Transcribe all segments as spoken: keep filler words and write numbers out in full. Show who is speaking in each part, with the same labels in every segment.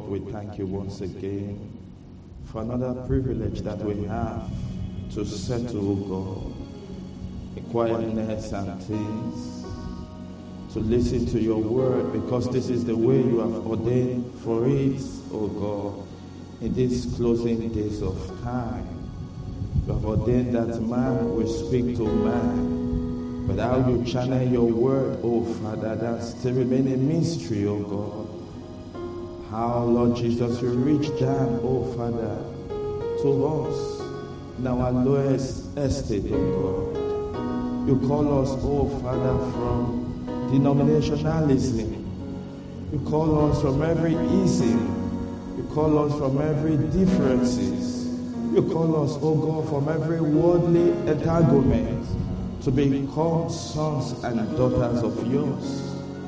Speaker 1: Lord, we thank you once again for another privilege that we have to settle, God, in quietness and things, to listen to your word, because this is the way you have ordained for it, oh God, in these closing days of time. You have ordained that man will speak to man, but how you channel your word, oh Father, that still remain a mystery, oh God. How, Lord Jesus, you reach down, oh Father, to us in our lowest estate, oh God. You call us, oh Father, from denominationalism. You call us from every ism. You call us from every differences. You call us, oh God, from every worldly entanglement to become sons and daughters of yours.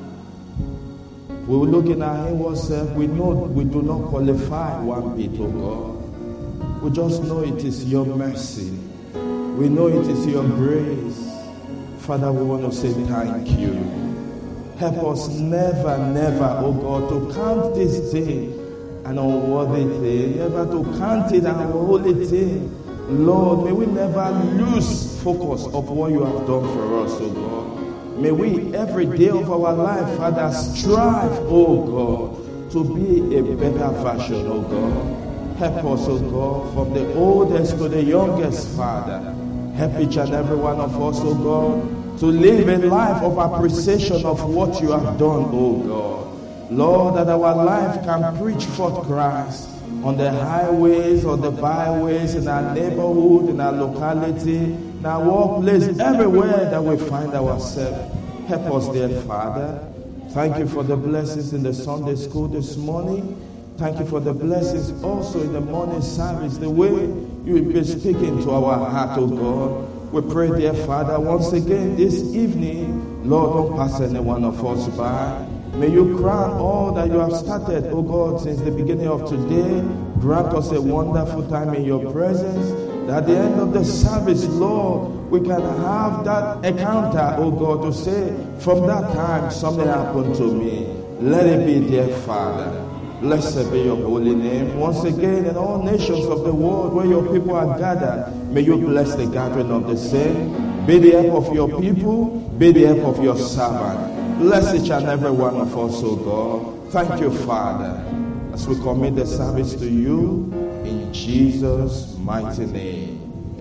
Speaker 1: We will look in our inward self. We know we do not qualify one bit, oh God. We just know it is your mercy. We know it is your grace. Father, we want to say thank you. Help us never, never, oh God, to count this day an unworthy thing, never to count it an unholy thing. Lord, may we never lose focus of what you have done for us, oh God. May we, every day of our life, Father, strive, oh God, to be a better version, oh God. Help us, oh God, from the oldest to the youngest, Father. Help each and every one of us, oh God, to live a life of appreciation of what you have done, oh God. Lord, that our life can preach forth Christ on the highways, on the byways, in our neighborhood, in our locality, in our workplace, everywhere that we find ourselves. Help us, dear Father. Thank you for the blessings in the Sunday school this morning. Thank you for the blessings also in the morning service, the way you will be speaking to our heart, oh God. We pray, dear Father, once again this evening, Lord, don't pass any one of us by. May you crown all that you have started, oh God, since the beginning of today. Grant us a wonderful time in your presence. That at the end of the service, Lord, we can have that encounter, oh God, to say, from that time, something happened to me. Let it be, dear Father. Blessed be your holy name. Once again, in all nations of the world where your people are gathered, may you bless the gathering of the saints. Be the help of your people. Be the help of your servant. Bless each and every one of us, oh God. Thank you, Father, as we commit the service to you in Jesus' mighty name.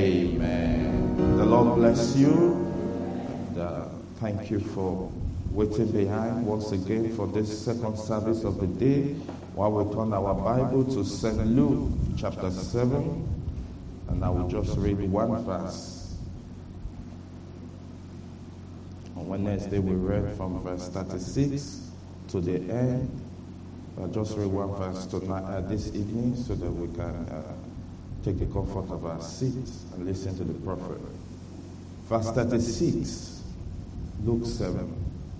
Speaker 1: Amen. The Lord bless you. And, uh, thank you for waiting behind once again for this second service of the day, while we turn our Bible to Saint Luke chapter seven, and I will just read one verse. On Wednesday we read from verse thirty-six to the end. I'll just read one verse tonight, uh, this evening, so that we can uh, take the comfort of our seats and listen to the prophet. Verse thirty-six, Luke seven.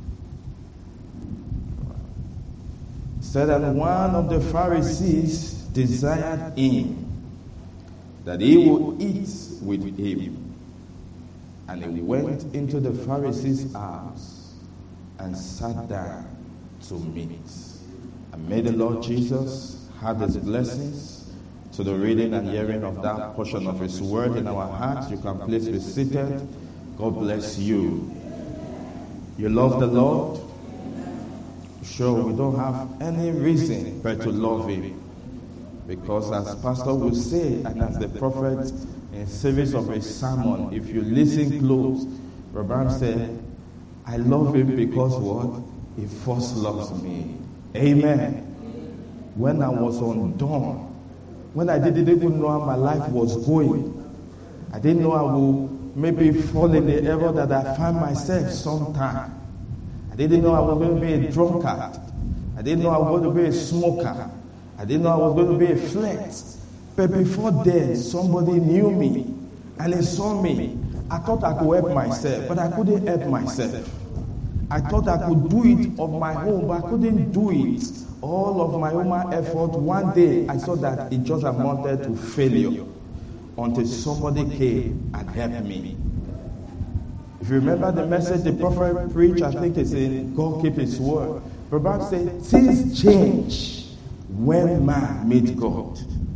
Speaker 1: Said that one of the Pharisees desired him that he would eat with him. And he went into the Pharisee's house and sat down to meat. And may the Lord Jesus have his blessings to the reading and hearing of that portion of his word in our hearts. You can please be seated. God bless you. You love the Lord? Sure, we don't have any reason but to love him. Because as Pastor will say, and as the prophet in series of a sermon, if you listen close, Rabban said, I love him because what? He first loves me. Amen. When I was undone, when I didn't even know how my life was going, I didn't know I would maybe fall in the error that I find myself sometime. I didn't know I was going to be a drunkard. I didn't know I was going to be a smoker. I didn't know I was going to be a flirt. But before then, somebody knew me and he saw me. I thought I could help myself, but I couldn't help myself. I thought I could do it of my own, but I couldn't do it. All of my own effort, one day I saw that it just amounted to failure until somebody came and helped me. If you remember the message the prophet preached, I think it's in God Keep His Word. The Bible says, things change when man meets God.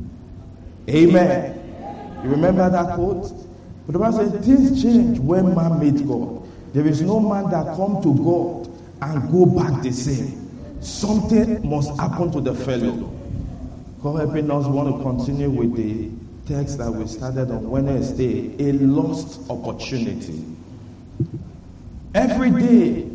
Speaker 1: Amen. You remember that quote? But the Bible says things change when man meets God. There is no man that come to God and go back the same. Something must happen to the fellow. God helping us want to continue with the text that we started on Wednesday, a lost opportunity. Every day,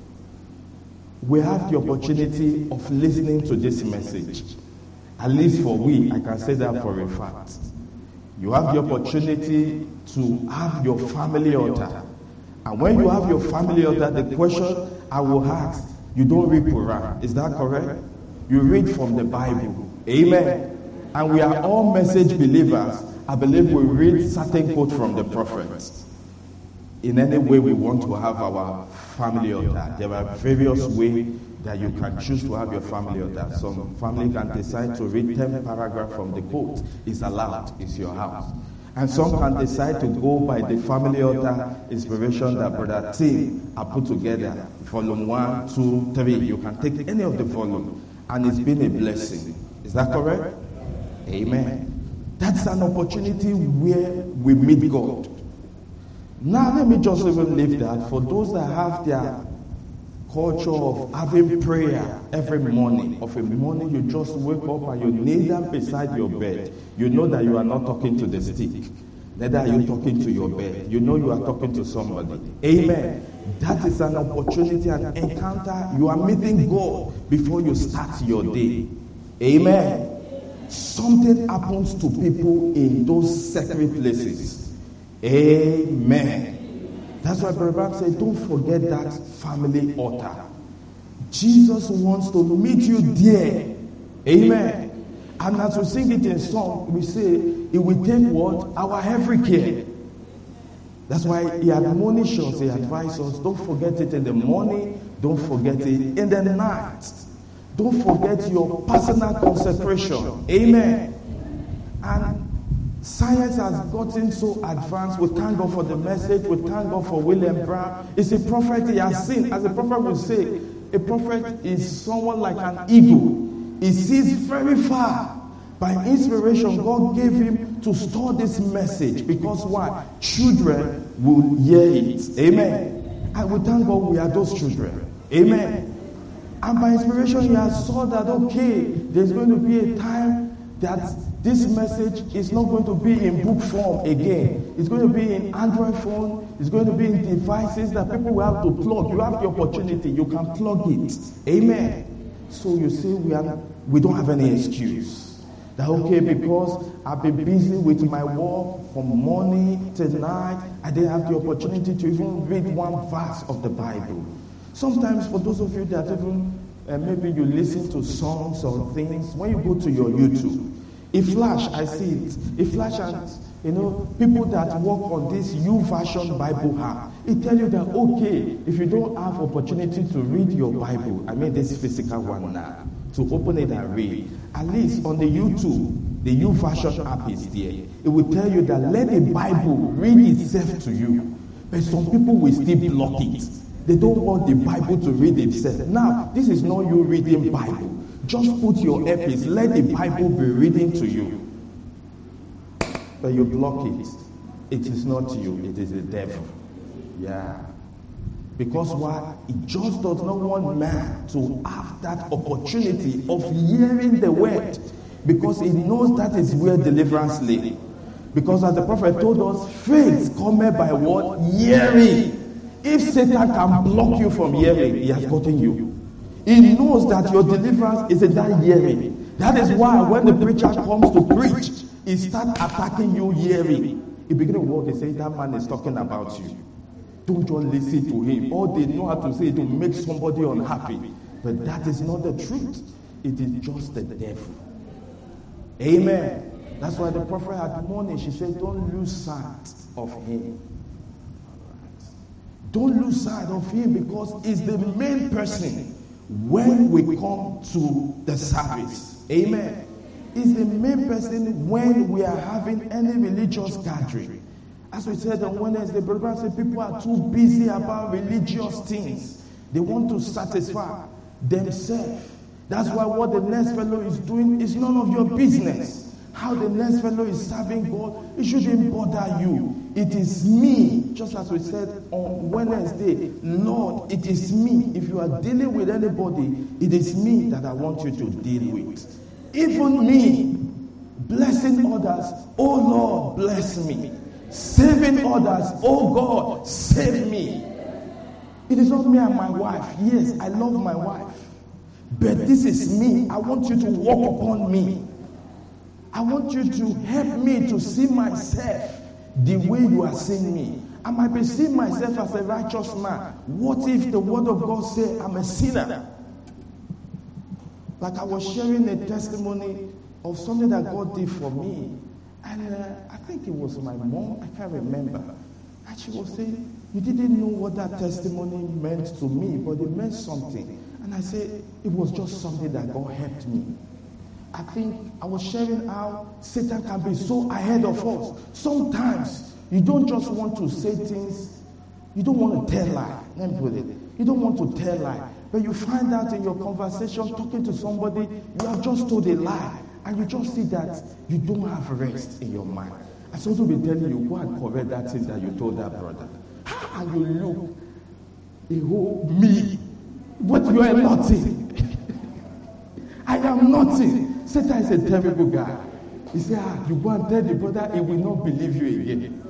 Speaker 1: we have the opportunity of listening to this message. At least for we, I can say that for a fact. You have the opportunity to have your family altar. And when you have your family altar, the question I will ask, you don't read Quran. Is that correct? You read from the Bible. Amen. And we are all message believers. I believe we read certain quotes from the prophets. In any way we want to have our family altar. There are various ways that you can choose to have your family altar. Some family can decide to read ten paragraphs from the quote. It's allowed. It's your house. And some can decide to go by the family altar inspiration that Brother Tim have put together. Volume one, two, three. You can take any of the volume. And it's been a blessing. Is that correct? Amen. That's an opportunity where we meet God. Now let me just even leave that for those that have their culture of having prayer every morning. Of a morning you just wake up and you kneel down beside your bed. You know that you are not talking to the stick. Neither are you talking to your bed. You know you are talking to somebody. Amen. That is an opportunity, an encounter. You are meeting God before you start your day. Amen. Something happens to people in those sacred places. Amen. That's why Brother said, don't forget that family altar. Jesus wants to meet you there. Amen. And as we sing it in song, we say, it will take what? Our every care. That's why he admonishes us, he advises us, don't forget it in the morning, don't forget it in the night. Don't forget your personal consecration. Amen. And science has gotten so advanced. We thank God for the message. We thank God for William Brown. It's a prophet he has seen. As a prophet will say, a prophet is someone like an eagle. He sees very far. By inspiration, God gave him to store this message. Because why? Children will hear it. Amen. And we thank God we are those children. Amen. And by inspiration, he has saw that, okay, there's going to be a time that this message is not going to be in book form again. It's going to be in Android phone. It's going to be in devices that people will have to plug. You have the opportunity. You can plug it. Amen. So you say we are, we don't have any excuse. That, okay, because I've been busy with my work from morning to night, I didn't have the opportunity to even read one verse of the Bible. Sometimes for those of you that even, uh, maybe you listen to songs or things, when you go to your YouTube, it flash, I see it, it flash and, you know, people that work on this YouVersion Bible app, it tell you that, okay, if you don't have opportunity to read your Bible, I mean this physical one now, to open it and read, at least on the YouTube, the YouVersion app is there. It will tell you that let the Bible read itself to you. But some people will still block it. They don't want the Bible to read itself. Now, this is not you reading Bible. Just put your earpiece. Let the Bible be reading to you. But you block it. It is not you. It is the devil. Yeah. Because why? It just does not want man to have that opportunity of hearing the word. Because he knows that is where deliverance lay. Because as the prophet told us, faith cometh by what? Hearing. If Satan can block you from hearing, he has gotten you. He knows that your deliverance is in that hearing. That is why when the preacher comes to preach, he starts attacking you hearing. He begins to walk and say, that man is talking about you. Don't just listen to him. All they know how to say to make somebody unhappy. But that is not the truth. It is just the devil. Amen. That's why the prophet had morning, she said, don't lose sight of him. Don't lose sight of him because he's the main person when we come to the service. Amen. He's the main person when we are having any religious gathering. As we said on Wednesday, brother said people are too busy about religious things. They want to satisfy themselves. That's why what the next fellow is doing is none of your business. How the next fellow is serving God, it shouldn't bother you. It is me, just as we said on Wednesday, Lord, it is me. If you are dealing with anybody, it is me that I want you to deal with. Even me, blessing others, oh Lord, bless me. Saving others, oh God, save me. It is not me and my wife. Yes, I love my wife. But this is me. I want you to walk upon me. I want you to help me to see myself the way you are seeing me. I might be seeing myself as a righteous man. What if the word of God says I'm a sinner? Like I was sharing a testimony of something that God did for me. And uh, I think it was my mom, I can't remember. And she was saying, you didn't know what that testimony meant to me, but it meant something. And I said, it was just something that God helped me. I think I was sharing how Satan can be so ahead of us. Sometimes you don't just want to say things, you don't want to tell lie. Let me put it. You don't want to tell lie. But you find out in your conversation, talking to somebody, you have just told a lie. And you just see that you don't have rest in your mind. I should also be telling you, go and correct that thing that you told that brother. And you look, a whole me, but you are nothing. I am nothing. Satan is a terrible guy. He said, ah, you go and tell the brother, he will not believe you again.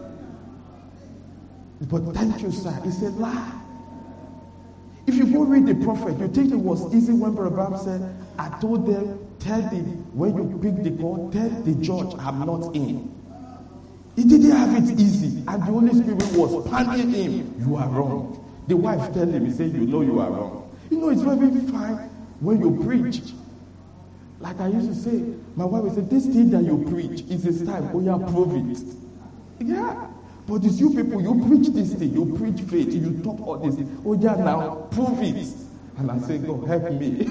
Speaker 1: But thank you, sir. It's a lie. If you go read the prophet, you think it was easy when Brother Bram said, I told them, tell the, when you pick the call, tell the judge I'm not in. He didn't have it easy. And the Holy Spirit was pounding him. You are wrong. The wife tell him, he said, you know you are wrong. You know, it's very fine when you preach. Like I used to say, my wife would say, this thing that you preach is a time. Oh yeah, prove it. Yeah. But it's you people, you preach this thing, you preach faith, you talk all this thing. Oh yeah, now prove it. And I say, God, help me.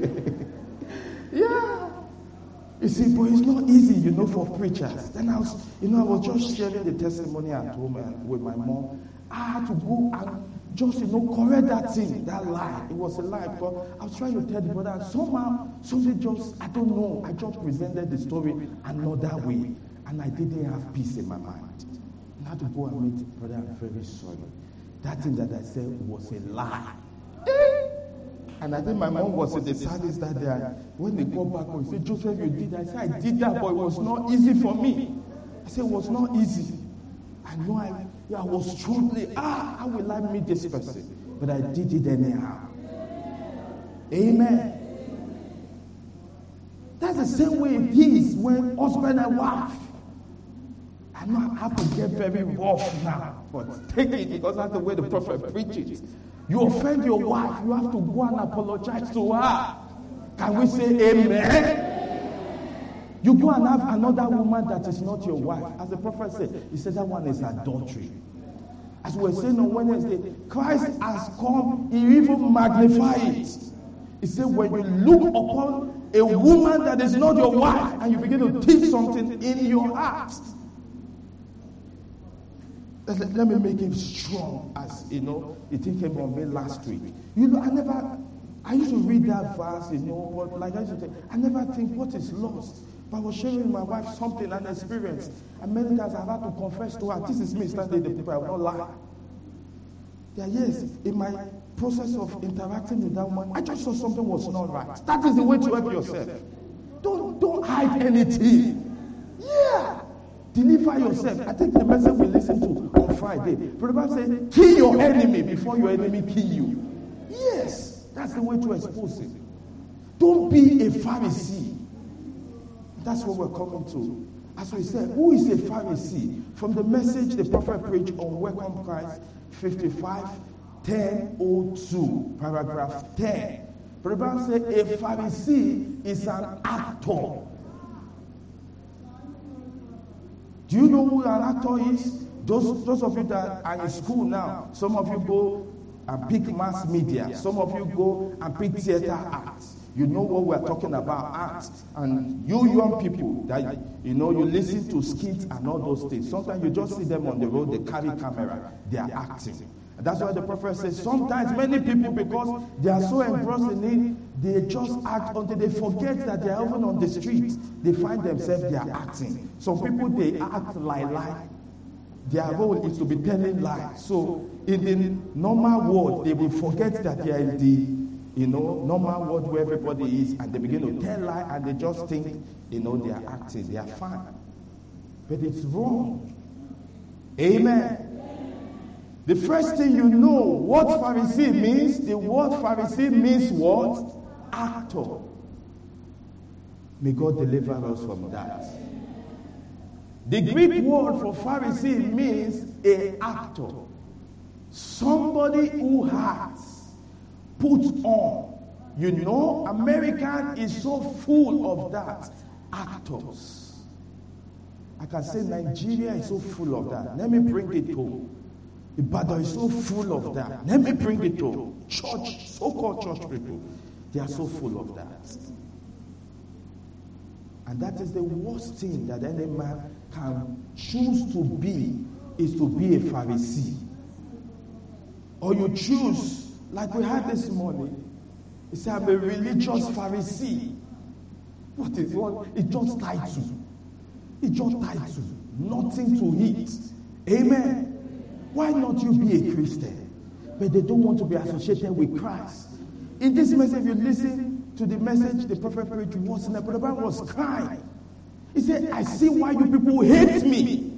Speaker 1: Yeah. You see, but it's not easy, you know, for preachers. Then I was, you know, I was just sharing the testimony at home and with my mom. I had to go and just, you know, correct that thing, that lie. It was a lie because I was trying to tell the brother, and somehow, something just, I don't know, I just presented the story another way. And I didn't have peace in my mind. I had to go and meet brother, I'm very sorry. That thing that I said was a lie. And I think my mom was in the service that day. When they go back home, he said, Joseph, you did that. I said, I did that, but it was not easy for me. I said, it was not easy. I know I, yeah, I was struggling. Ah, how will I meet this person? But I did it anyhow. Amen. That's the same way it is when husband and wife. I know I have to get very rough now, but take it because that's the way the prophet preaches. You offend your wife, you have to go and apologize to her. Can we say amen? You go and have another woman that is not your wife. As the prophet said, he said that one is adultery. As we were saying on Wednesday, Christ has come, he even magnified it. He said when you look upon a woman that is not your wife and you begin to think something in your heart, Let, let me make him strong, as you know, it came on me last week. You know, I never, I used to read that verse, you know, but like I used to say, I never think what is lost. But I was sharing with my wife something, an experience. And many times I had to confess to her, this is me standing the people, I will not lie. Yeah, yes, in my process of interacting with that woman, I just saw something was not right. That is the way to help yourself. Don't, don't hide anything. Yeah. Deliver yourself. I think the message we listened to on Friday. The Bible says, kill your enemy before your enemy kill you. Yes, that's the way to expose it. Don't be a Pharisee. That's what we're coming to. As we said, who is a Pharisee? From the message the prophet preached on Welcome Christ, fifty-five, ten oh two, paragraph ten. The Bible says, a Pharisee is an actor. Do you know who an actor is? Those, those of you that are in school now, some of you go and pick mass media. Some of you go and pick theater arts. You know what we're talking about, arts. And you young people, that you know, you listen to skits and all those things. Sometimes you just see them on the road, they carry camera, they are acting. And that's why the prophet says, sometimes many people, because they are so engrossed in it, They just act until they forget that they are even on the street. They find themselves, they are acting. Some people, they act like lie. Their role is to be telling lies. So in the normal world, they will forget that they are in the, you know, normal world where everybody is, and they begin to tell lies, and they just think, you know, they are acting, they are fine. But it's wrong. Amen. The first thing you know, what Pharisee means, the word Pharisee means what? Actor. May God deliver us from that. The Greek word for Pharisee means an actor. Somebody who has put on. You know, American is so full of that. Actors. I can say Nigeria is so full of that. Let me bring it home. Ibadan is so full of that. Let me bring it to church, so-called church people. They are so full of that. And that is the worst thing that any man can choose to be, is to be a Pharisee. Or you choose, like we had this morning, you say, I'm a religious Pharisee. What is it? It's just title. It's just title. Nothing to eat. Amen. Why not you be a Christian? But they don't want to be associated with Christ. In this message, you listen to the message the prophet preached, was in the Bible was crying. He said, I see why you people hate me.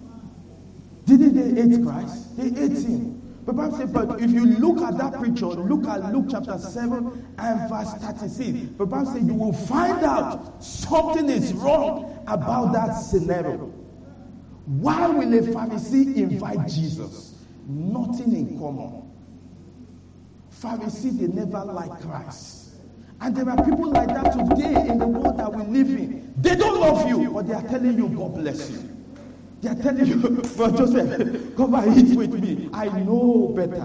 Speaker 1: Didn't they hate Christ? They hate him. The Bible said, but if you look at that preacher, look at Luke chapter seven and verse thirty-six. The Bible said you will find out something is wrong about that scenario. Why will a Pharisee invite Jesus? Nothing in common. Pharisee, they never like Christ. And there are people like that today in the world that we live in. They don't love you, but they are telling you, God bless you. They are telling you, Brother Joseph, come and eat with me. I know better.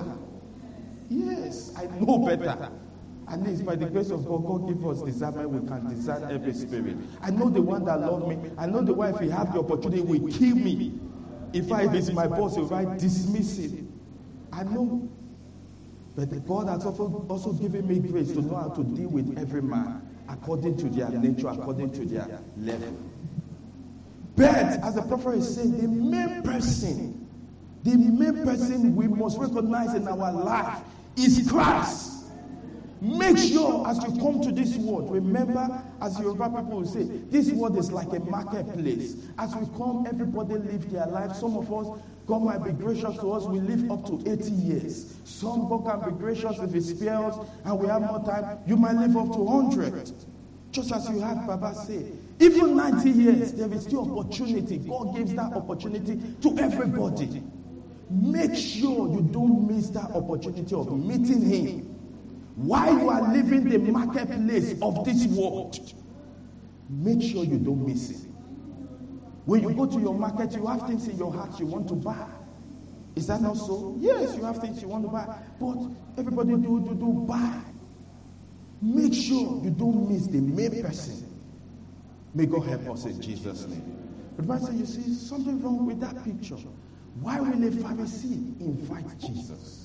Speaker 1: Yes, I know better. At least by the grace of God, God give us discernment. We can discern every spirit. I know the one that loves me. I know the one, if he have the opportunity, will kill me. If I, if it's my boss, he will dismiss it. I know. But God has also, also given me grace to know how to deal with every man according to their nature, according to their level. But as the prophet is saying, the main person, the main person we must recognize in our life is Christ. Make sure as you come to this world, remember, as Yoruba people will say, this world is like a marketplace. As we come, everybody live their life. Some of us, God might be gracious to us, we live up to eighty years. Some God can be gracious if he spares us and we have more time. You might live up to one hundred. Just as you had Baba say. Even ninety years, there is still opportunity. God gives that opportunity to everybody. Make sure you don't miss that opportunity of meeting him. While you are living the marketplace of this world, make sure you don't miss it. When you go to your market, you have things in your heart you want to buy. Is that not so? Yes, you have things you want to buy. But everybody do, do, do buy. Make sure you don't miss the main person. May God help us in Jesus' name. But Bible says, you see, something wrong with that picture. Why will a Pharisee invite Jesus?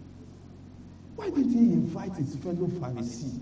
Speaker 1: Why did he invite his fellow Pharisee?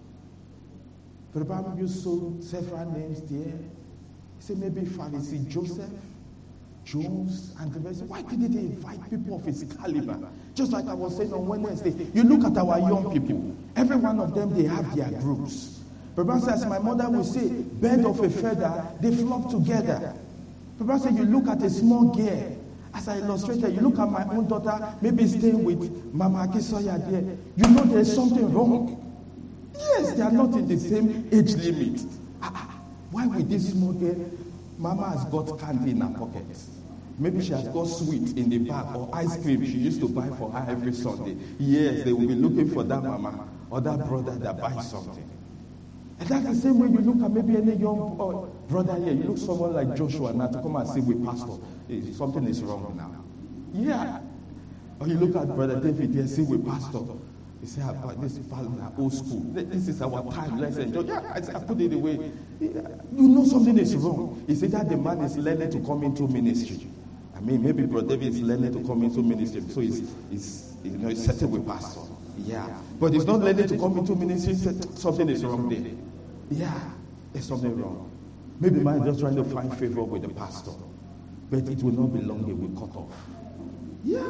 Speaker 1: The Bible used so several names there. He said maybe Pharisee Joseph, Jones, and the rest. Why didn't he invite people of his caliber? Just like I was saying on Wednesday, you look at our young people. Every one of them, they have their groups. The Bible says, my mother will say, bird of a feather, they flock together. The Bible says, you look at a small girl. As I illustrated, you look at my own daughter, maybe staying with Mama Akisoya there. You know there's something wrong. Yes, they are not in the same age limit. Ah, why with this small girl? Mama has got candy in her pocket. Maybe she has got sweet in the bag or ice cream she used to buy for her every Sunday. Yes, they will be looking for that mama or that brother that buys something. And that's the same way you look at maybe any young uh, brother here. You look someone like Joshua now to come and sit with pastor. Hey, something is wrong now. Yeah. Or you look at Brother David here, sit with pastor. You say, oh, this is old school. This is our time. Let's enjoy. Yeah, I, I put it away. You know something is wrong. He said that the man is learning to come into ministry. I mean, maybe Brother David is learning to come into ministry. So he's, he's you know, he's settled with pastor. Yeah. But it's not learning to come into ministry, something is wrong there. Yeah, there's something wrong. Maybe man just trying to find favor with the pastor. But it will not be long, they will cut off. Yeah.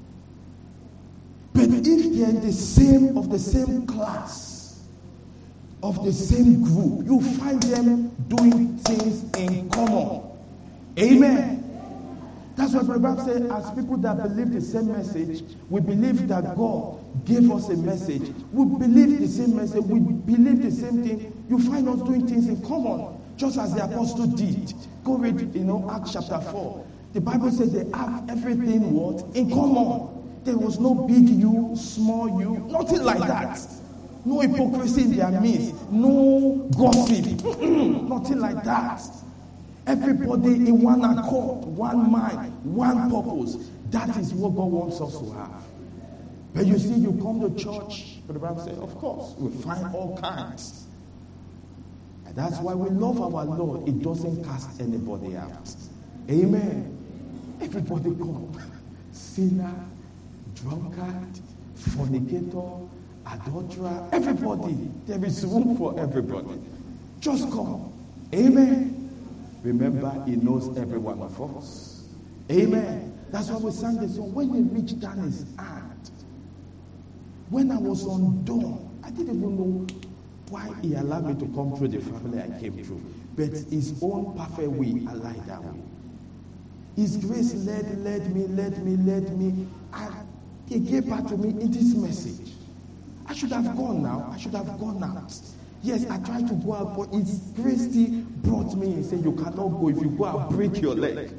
Speaker 1: But if they're in the same, of the same class, of the same group, you find them doing things in common. Amen. That's why the Bible says, as people that believe the same message, we believe that God gave us a message. We believe the same message. We believe the same thing. You find us doing things in common, just as the apostle did. Go read, you know, Acts chapter four. The Bible says they have everything what? In common. There was no big you, small you, nothing like that. No hypocrisy in their midst. No gossip. Nothing like that. Everybody in one accord, one mind, one purpose. That is what God wants us to have. But you see, you come to church, but the Bible says, of course, we find all kinds. And that's why we love our Lord. It doesn't cast anybody out. Amen. Everybody come. Sinner, drunkard, fornicator, adulterer, everybody. There is room for everybody. Just come. Amen. Remember, he knows every one of us. Amen. That's why we sang the song. When he reached down his hand, when I was undone, I didn't even know why he allowed me to come through the family I came through. But his own perfect way allowed that way. His grace led, led me, led me, led me. And he gave back to me in this message. I should have gone now. I should have gone out. Yes, I tried to go out, but his grace still brought me and said, you cannot go. If you go, I'll break your leg.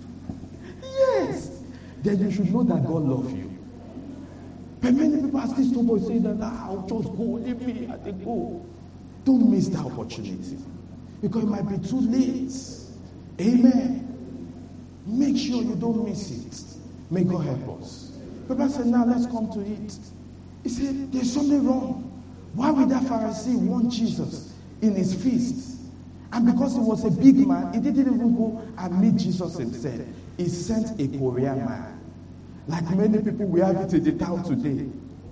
Speaker 1: Yes. Then you should know that God loves you. But many people are still stubborn saying that, ah, I'll just go, leave me, I think go. Don't miss that opportunity. Because it might be too late. Amen. Make sure you don't miss it. May God help us. People said, now let's come to it. He said, there's something wrong. Why would that Pharisee want Jesus in his feast? And because he was a big man, he didn't even go and meet Jesus himself. He sent a courier man. Like many people, we have it in the town today.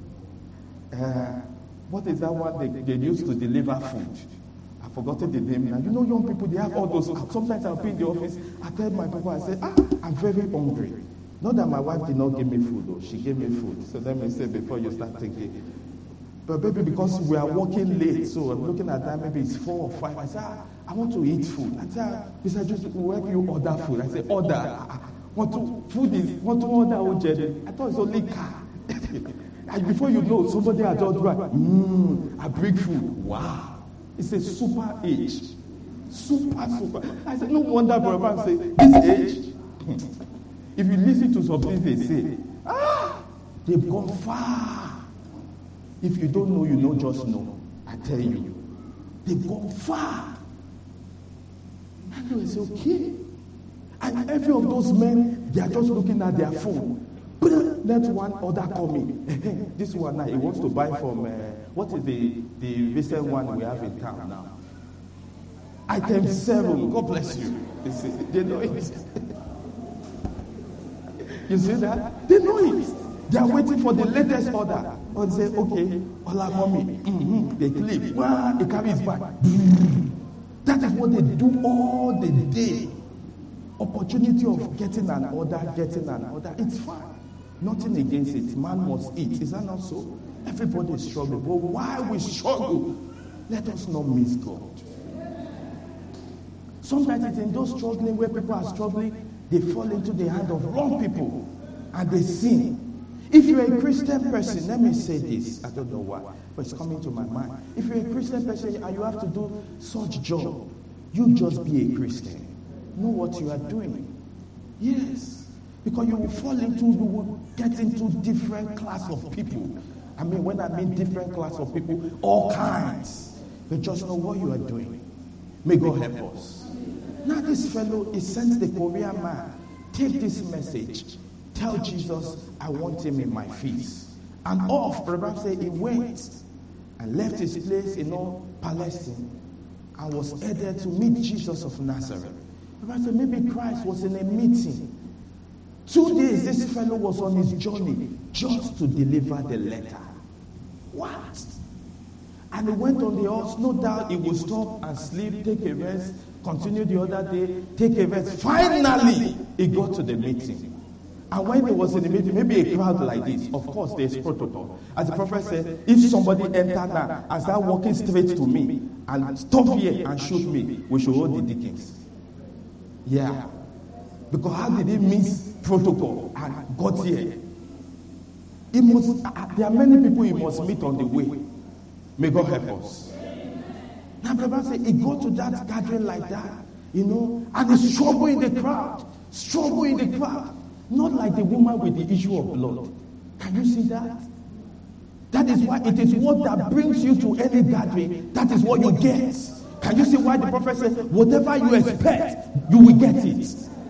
Speaker 1: Uh, what is that one they, they used to deliver food? I've forgotten the name now. You know, young people, they have all those. Sometimes I'll be in the office, I tell my people, I say, ah, I'm very hungry. Not that my wife did not give me food, though. She gave me food. So let me say before you start thinking. But maybe because we are working late, so I'm looking at that, maybe it's four or five. I say, ah, I want to eat food. I say, ah, Mister Just where do you order food? I say, order. Ah, want to, food is, want to order, oh, Jenny. I thought it's only car. And before you know, somebody had just right. Mmm, I bring food. Wow. It's a super age. Super, super. I said, no wonder, brother, say, this age. If you listen to some things they say, ah, they've gone far. If you don't know, you know, just know. I tell you. They've gone far. And you say, okay. And every of those men, they are just looking at their phone. Let one order come in. This one now, he wants to buy from, uh, what is the, the recent one we have in town now? Item seven. God bless you. You see, they know it. You see that? They know it. They are waiting for the latest order. Or they say, okay, Ola mommy. Mm-hmm. They click. Wow, it carries back. That is what they do all the day. Opportunity of getting an order, getting an order. It's fine. Nothing against it. Man must eat. Is that not so? Everybody is struggling. But why we struggle? Let us not miss God. Sometimes it's in those struggling where people are struggling, they fall into the hand of wrong people and they sin. If you're a Christian person, let me say this. I don't know why, but it's coming to my mind. If you're a Christian person and you have to do such job, you just be a Christian. Know what you are doing. Yes. Because you will fall into, you will get into different class of people. I mean, when I mean different class of people, all kinds. But just know what you are doing. May God help us. Now this fellow, he sent the Korean man, take this message. Tell Jesus, I want him in my feast. And off, perhaps say he went and left his place in all Palestine and was headed to meet Jesus of Nazareth. Perhaps maybe Christ was in a meeting. Two days, this fellow was on his journey just to deliver the letter. What? And he went on the horse. No doubt he would stop and sleep, take a rest, continue the other day, take a rest. Finally, he got to the meeting. And when he was in the meeting, maybe a crowd like this, of course, there's protocol. As the prophet said, if somebody enter now and start walking straight to me and stop here and shoot me, we should hold the deacons. Yeah. Because how did he miss protocol and got here? He must, there are many people he must meet on the way. May God help us. Now, Brother said he got to that gathering like that, you know, and he's struggling in the crowd. Struggling in the crowd. Not like the woman with the issue of blood. Can you see that? That is why it is what that brings you to any gathering. That is what you get. Can you see why the prophet says, whatever you expect, you will get it.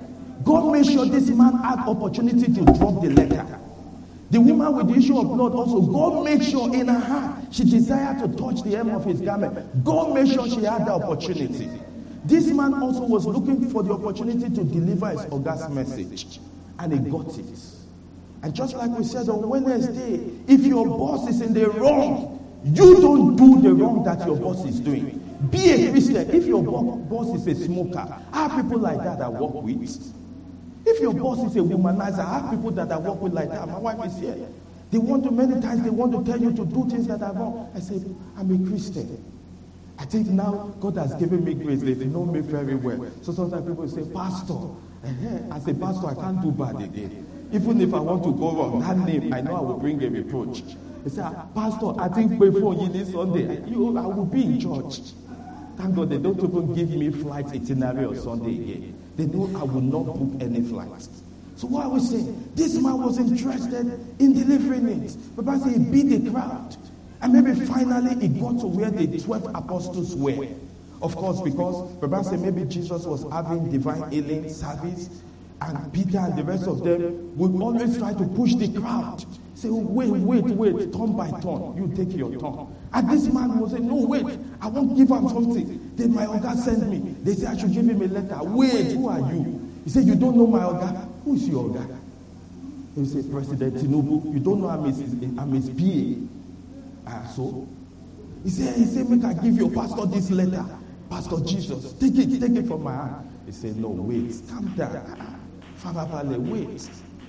Speaker 1: God made sure this man had opportunity to drop the letter. The woman with the issue of blood also, God made sure in her heart, she desired to touch the hem of his garment. God made sure she had the opportunity. This man also was looking for the opportunity to deliver his August message. And he got it. And just like we said on Wednesday, if your boss is in the wrong, you don't do the wrong that your boss is doing. Be a Christian. If your boss is a smoker, I have people like that I work with. If your boss is a womanizer, I have people that I work with like that. My wife is here. They want to, many times, they want to tell you to do things that are wrong. I say, I'm a Christian. I think now God has given me grace. They know me very well. So sometimes people say, Pastor, as a pastor, I can't do bad again. Even if I want to go wrong, that name, I know I will bring a reproach. They say, Pastor, I think before you this Sunday, you, I will be in church. Thank God they don't even give me flight itinerary on Sunday again. They know I will not book any flights. So what I was saying, this man was interested in delivering it. But I say he beat the crowd. And maybe finally he got to where the twelve apostles were. Of course, because perhaps maybe Jesus was having divine healing service, and Peter and the rest of them would always try to push the crowd. Say, oh, wait, wait, wait, turn by turn. You take your turn. And this man will say, no, wait, I won't give him something. Then my Oga sent me. They say I should give him a letter. Wait, who are you? He said, you don't know my Oga? Who is your Oga? He said, President Tinubu. You don't know I'm his, I'm his P A. Ah, so? He said, he said, make I give your pastor this letter. Pastor Jesus, take it, take it from my hand. He said, no, wait, calm down. Father Pale, wait.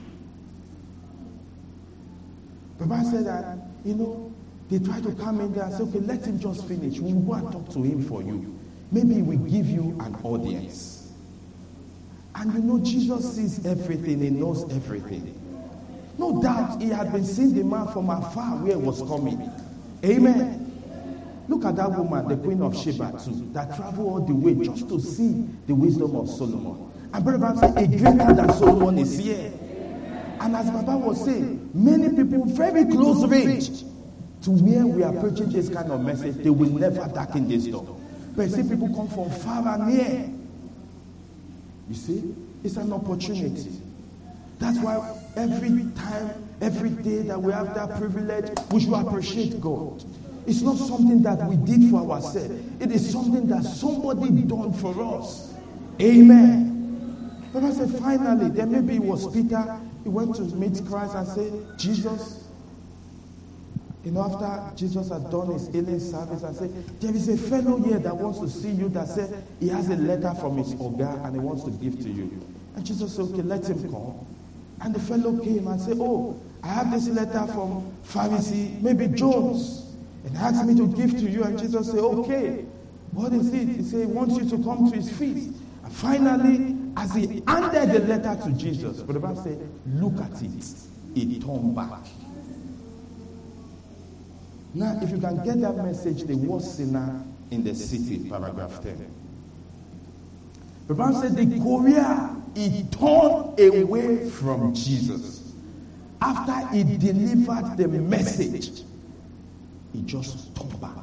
Speaker 1: Baba said that, you know, they try to come in there and say, okay, let him just finish. We'll go and talk to him for you. Maybe we give you an audience. And you know, Jesus sees everything. He knows everything. No doubt he had been seeing the man from afar where he was coming. Amen. Look at that woman, the Queen of Sheba too, that traveled all the way just to see the wisdom of Solomon. And Brother said, a greater than Solomon is here. And as Baba was saying, many people very close range to where we are preaching this kind of message, they will never darken this door. But see, people come from far and near. You see, it's an opportunity. That's why every time, every day that we have that privilege, we should appreciate God. It's not something that we did for ourselves. It is something that somebody done for us. Amen. But I said, finally, then maybe it was Peter. He went to meet Christ and said, Jesus, you know, after Jesus had done his healing service, and said, there is a fellow here that wants to see you, that said he has a letter from his Oga and he wants to give to you. And Jesus said, okay, let him come. And the fellow came and said, oh, I have this letter from Pharisee, maybe Jones. And asked me to give to you. And Jesus said, okay, what is it? He said, he wants you to come to his feast. And finally, as he handed the letter to Jesus, but the Bible said, look at it. He turned back. Now, if you can get that message, the worst sinner in the city, paragraph ten. The Bible said, the courier, he turned away from Jesus. After he delivered the message, he just turned back.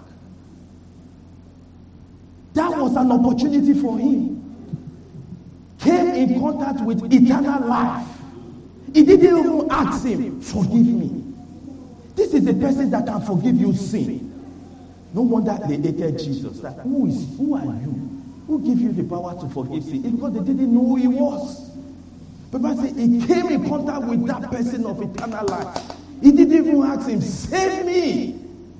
Speaker 1: That was an opportunity for him. Came in contact with eternal life. He didn't even ask him, forgive me. This is the person that can forgive you sin. No wonder they hated Jesus. Like, who is, who are you? Who gave you the power to forgive sin? It's because they didn't know who he was. But I say he came in contact with that person of eternal life. He didn't even ask him, save me.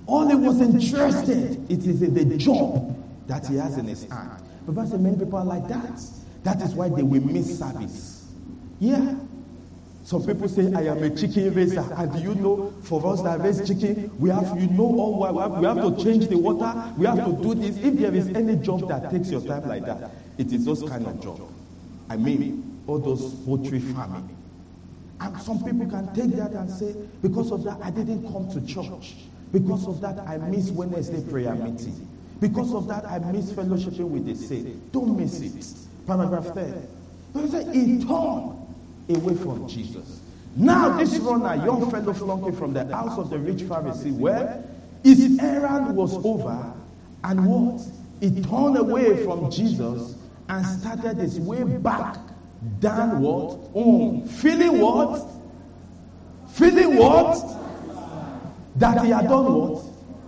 Speaker 1: All he was interested, it is in the job that he has in his hand. But say many people are like that. That is why they will miss service. Yeah. Some people say, I am a chicken raiser. And do you know, for us that raise chicken, we have, you know, all we have, we have to change the water. We have to do this. If there is any job that takes your time like that, it is those kind of job. I mean, all those poultry farming. And some people can take that and say, because of that, I didn't come to church. Because of that, I miss Wednesday prayer meeting. Because of that, I miss fellowshipping with the saints. Don't miss it. Paragraph third. But he turned away from Jesus. Now this runner, young fellow flunky from the house of the rich Pharisee, where his errand was over, and what? He turned away from Jesus and started his way back down what? Home. Feeling what? Feeling what? That he had done what?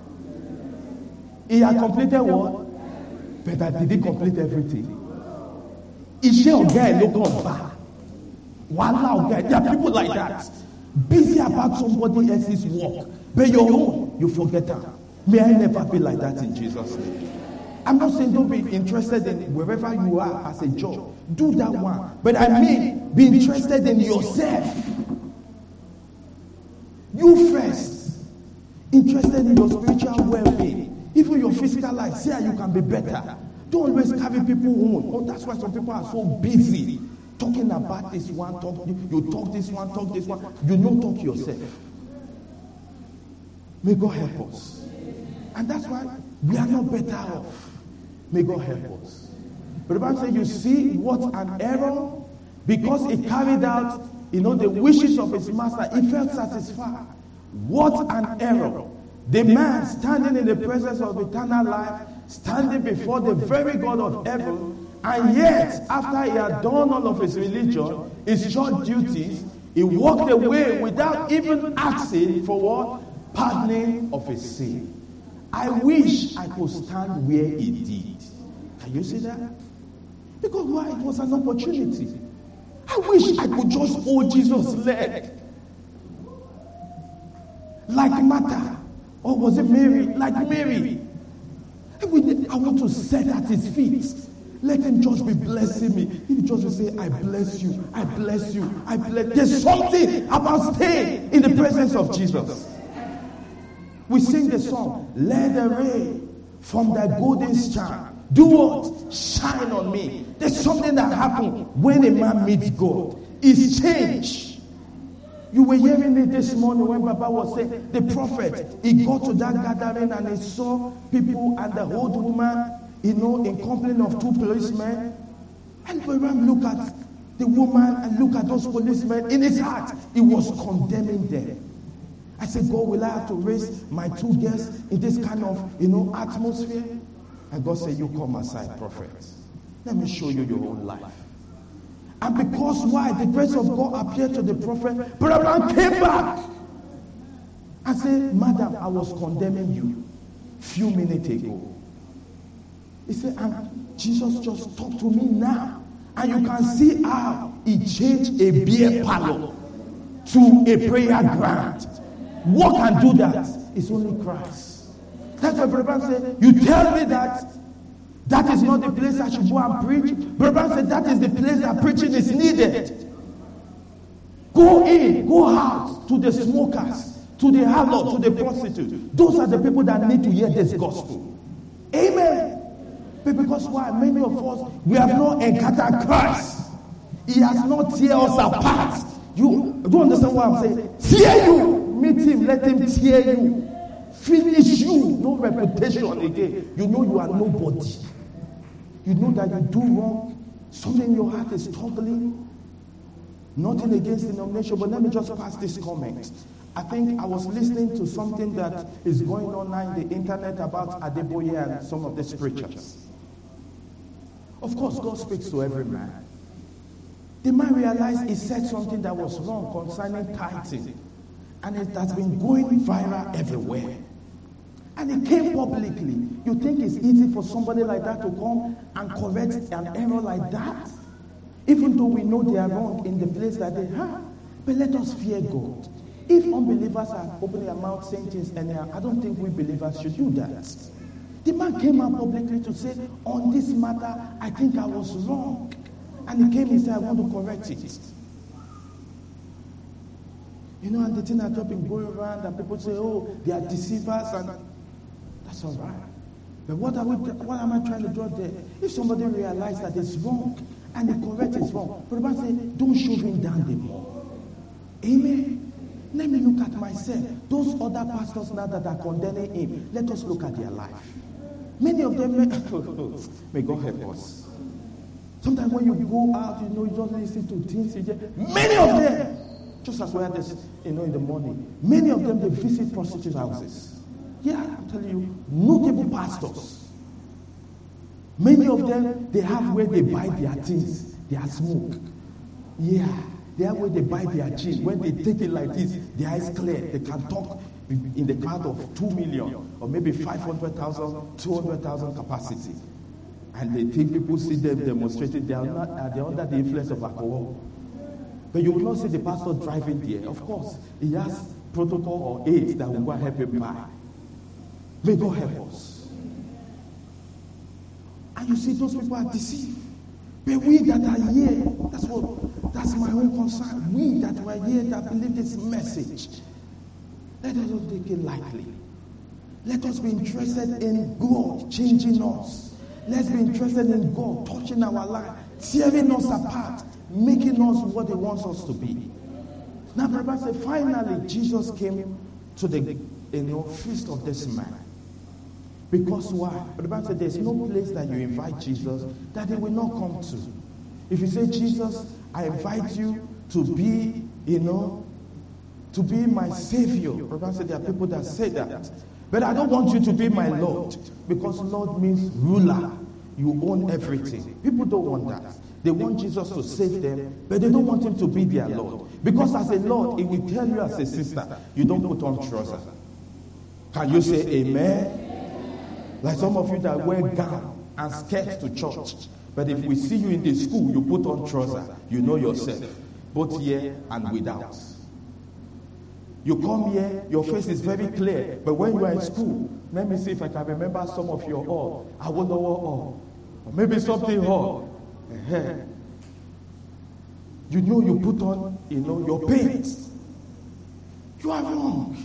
Speaker 1: He had completed what? But that did he complete everything? Iṣẹ́ ọ̀gá ẹ̀ ló kàn bá. Wàhálà ọ̀gá ẹ̀. There are people like that. Busy about somebody else's work. But your own, you forget that. May I never be like that in Jesus' name. I'm not saying don't be interested in wherever you are as a job. Do that one. But I mean, be interested in yourself. You first. Interested in your spiritual well-being. Even your physical life. See how you can be better. Don't always carry people home. Oh, that's why some people are so busy. Talking about this one, talk, you talk this one, talk this one. You don't talk yourself. May God help us. And that's why we are not better off. May God help us. But the Bible says, you see what an error, because he carried out, you know, the wishes of his master, he felt satisfied. What an error. The man standing in the presence of eternal life, standing before the very God of heaven, and yet, after he had done all of his religion, his church duties, he walked away without even asking for what? Pardoning of his sin. I wish I could stand where he did. Can you see that? Because why? It was an opportunity. I wish I could just hold Jesus' leg. Like Martha. Or was it Mary? Like Mary. I want to sit at his feet. Let him just be blessing me. He just will say, I bless you, I bless you, I bless. There's something about staying in the presence of Jesus. We sing the song, let the rain from thy golden star do what? Shine on me. There's something that happens when a man meets God. It's change. You were hearing it this morning when Baba was saying, the prophet, he got to that gathering and he saw people and the old woman, you know, in company of two policemen. And Baba looked at the woman and looked at those policemen. In his heart, he was condemning them. I said, God, will I have to raise my two guests in this kind of, you know, atmosphere? And God said, you come aside, prophet. Let me show you your own life. And because why? The grace of God appeared to the prophet. Brother Abraham came back. I said, Madam, I was condemning you few minutes ago. He said, and Jesus just talked to me now. And you can see how he changed a beer parlor to a prayer ground. What can do that? It's only Christ. That's why Brother Abraham said, you tell me that that is not the place I should go and preach. Brother Abraham said, that is the place that preaching is needed. Go in, go out to the smokers, to the harlot, to the prostitute. Those are the people that need to hear this gospel. Amen. But because why? Many of us, we have not encountered Christ. He has not tear us apart. You don't understand what I'm saying? Tear you. Meet him. Let him tear you. Finish you. No reputation again. You know you are nobody. You know that you do wrong. Something in your heart is struggling. Nothing against denomination, but let me just pass this comment. I think I was listening to something that is going on now in the internet about Adeboye and some of the preachers. Of course, God speaks to every man. The man realized he said something that was wrong concerning tithing. And it has been going viral everywhere. And it came publicly. You think it's easy for somebody like that to come and correct an error like that? Even though we know they are wrong in the place that they have. But let us fear God. If unbelievers are opening their mouth saying things anyhow, I don't think we believers should do that. The man came out publicly to say, on this matter, I think I was wrong. And he came and said, I want to correct it. You know, and the thing that have been going around, and people say, oh, they are deceivers, and that's all right. But what, are we, what am I trying to do there? If somebody realizes that it's wrong, and he corrects it's wrong, but the Bible says, don't shove him down the more. Amen. Let me look at myself. Those other pastors now that are condemning him, let us look at their life. Many of them, may, may God help us. Sometimes when you go out, you know, you just listen to things. You just, many of them, just as we had this, you know, in the morning, many of them, they visit prostitute houses. Yeah, I'm telling you, notable pastors. Many of them, they have where they buy their things, their smoke. Yeah, they have where they buy their gin. When they take it like this, their eyes clear. They can talk in the crowd of two million or maybe five hundred thousand, two hundred thousand capacity. And they think people see them demonstrating. They are not, uh, they are under the influence of alcohol. But you will not see the pastor driving there. Of course, he has protocol or aids that will go and help him buy. May God help us. And you see, those people are deceived. But we that are here, that's what, that's my own concern. We that were here that believe this message, let us not take it lightly. Let us be interested in God changing us. Let's be interested in God touching our life, tearing us apart, making us what He wants us to be. Now, the Bible says, finally, Jesus came to the you know, feast of this man. Because why? But the Bible says there's no place that you invite Jesus that He will not come to. If you say, Jesus, I invite you to be, you know, to be my Savior. The Bible says there are people that say that. But I don't want you to be my Lord. Because Lord means ruler. You own everything. People don't want that. They want Jesus to save them, but they don't want Him to be their Lord. Because as a Lord, He will tell you as a sister, you don't put on trousers. Can you say amen? Like some of you that wear gown and skirt to church. But if we see you in the school, you put on trousers. You know yourself, both here and without. You come here, your face is very clear. But when you are in school, let me see if I can remember some of your all. I wonder what all. Or maybe something all. Uh-huh. You know you put on, you know, your paint. You are wrong.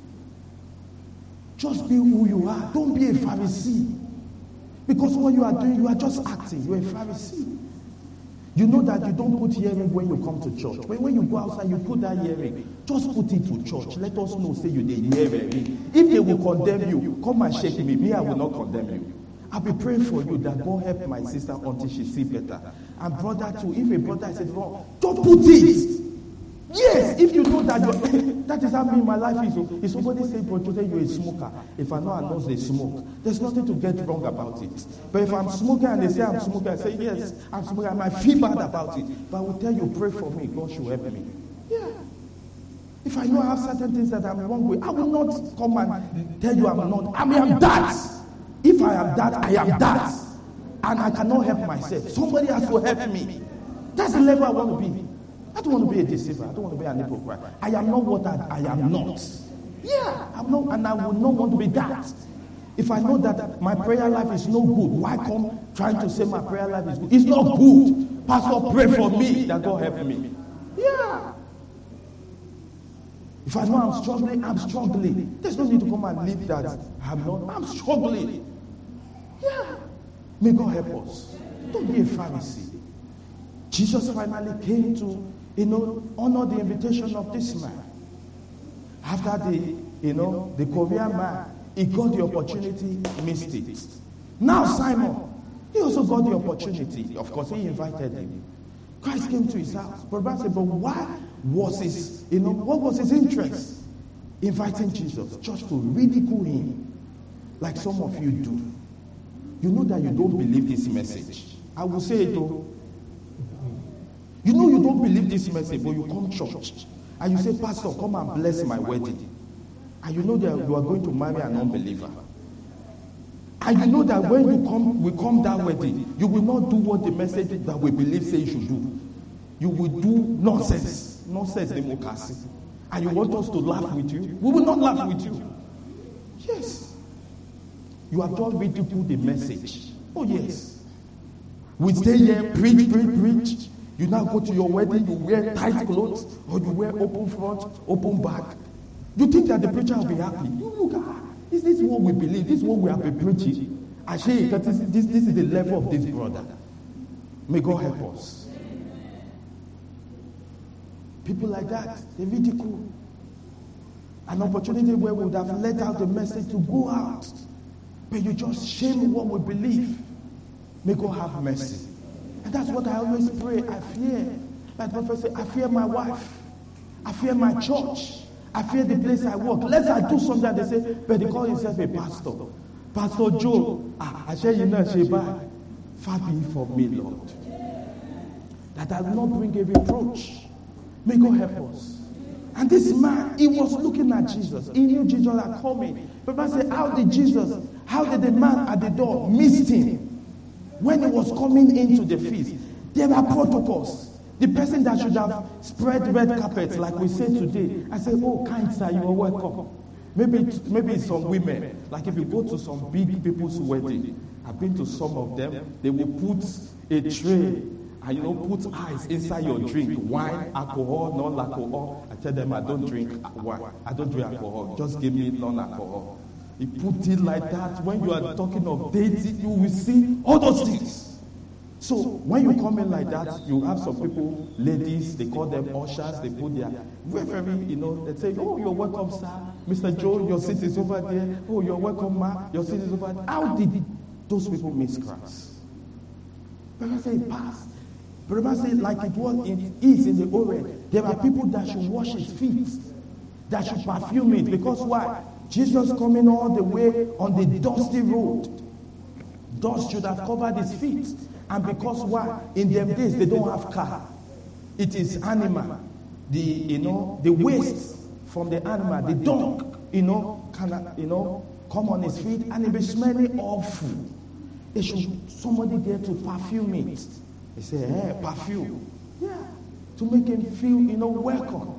Speaker 1: Just be who you are. Don't be a Pharisee. Because what you are doing, you are just acting. You're a Pharisee. You know that you don't put earring when you come to church. But when you go outside, you put that earring. Just put it to church. Let us know, say you did earring. If they will condemn you, come and shake me. Me, I will not condemn you. I'll be praying for you that God help my sister until she see better. And brother too, if a brother is wrong, don't put it. Yes, if you know that you're, that is how me my life is. If somebody say, bro, today you're a smoker, if I know I know they smoke, there's nothing to get wrong about it. But if I'm smoking and they say I'm smoking, I say, yes, I'm smoking, I might feel bad about it. But I will tell you, pray for me, God should help me. Yeah. If I know I have certain things that I'm wrong with, I will not come and tell you I'm not. I mean, I'm that. If I am that, I am that. And I cannot help myself. Somebody has to help me. That's the level I want to be. I don't want to be a deceiver. I don't want to be an hypocrite. I am not what I, I am not. Yeah, I'm not, and I will not want to be that. If I know that my prayer life is no good, why come trying to say my prayer life is good? It's not good. Pastor, pray for me that God help me. Yeah. If I know I'm struggling, I'm struggling. There's no need to come and leave that. I'm not. I'm struggling. Yeah. May God help us. Don't be a Pharisee. Jesus finally came to, you know, honor the invitation of this man. After the, you know, the Korean man, he got the opportunity, missed it. Now Simon, he also got the opportunity. Of course, he invited him. Christ came to his house. But Bible said, but why was his, you know, what was his interest? Inviting Jesus, just to ridicule him, like some of you do. You know that you don't believe this message. I will say it though. You know you don't believe this message, but you come to church. And you say, Pastor, come and bless my wedding. And you know that you are going to marry an unbeliever. And you know that when you come, we come that wedding, you will not do what the message that we believe say you should do. You will do nonsense. Nonsense democracy. And you want us to laugh with you? We will not laugh with you. Yes. You have just ridiculed the message. Oh, yes. We stay here, preach, preach, preach. You now go to your wedding, you wear tight clothes, or you wear open front, open back. You think that the preacher will be happy? You look, ah, is this what we believe? This is what we have been preaching? I say that this, this, this is the level of this brother. May God help us. People like that, they ridicule. An opportunity where we would have let out the message to go out. But you just shame what we believe. May God have mercy. And that's what I always pray. I fear. Like the prophet said, I fear my wife. I fear my church. I fear the place I work. Let's I do something and they say, but they call himself a pastor. Pastor Joe, ah, I say you know, Sheba, far be from me, Lord. That I will not bring a reproach. May God help us. And this man, he was looking at Jesus. He knew Jesus had coming. But I said, how did Jesus, how did the man at the door miss him when he was coming into the feast? There were protocols. The person that should have spread red carpet, like we say today, I said, oh, kind sir, you are welcome. Maybe, maybe some women, like if you go to some big people's wedding, I've been to some of them, they will put a tray and, you know, put ice inside your drink, wine, alcohol, non-alcohol. I tell them I don't drink wine, I don't drink alcohol, just give me non-alcohol. You put it like that. When you are talking of dating, you will see all those things. So when you come in like that, you have some people, ladies, they call them ushers, they put their very, you know, they say, oh, you're welcome, sir. Mister Joe, your seat is over there. Oh, you're welcome, ma. Your seat is over there. How did those people miss Christ? But I say, pass. But I say, like it was, it is in the Orient. There are people that should wash his feet, that should perfume it. Because why? Jesus coming all the way on the dusty road. Dust should have covered his feet. And because why? In them days, they don't have car. It is animal. The, you know, the waste from the animal, the dog, you know, can, you know, come on his feet and it be smelling awful. They should, somebody there to perfume it. They say, hey, perfume. Yeah. To make him feel, you know, welcome.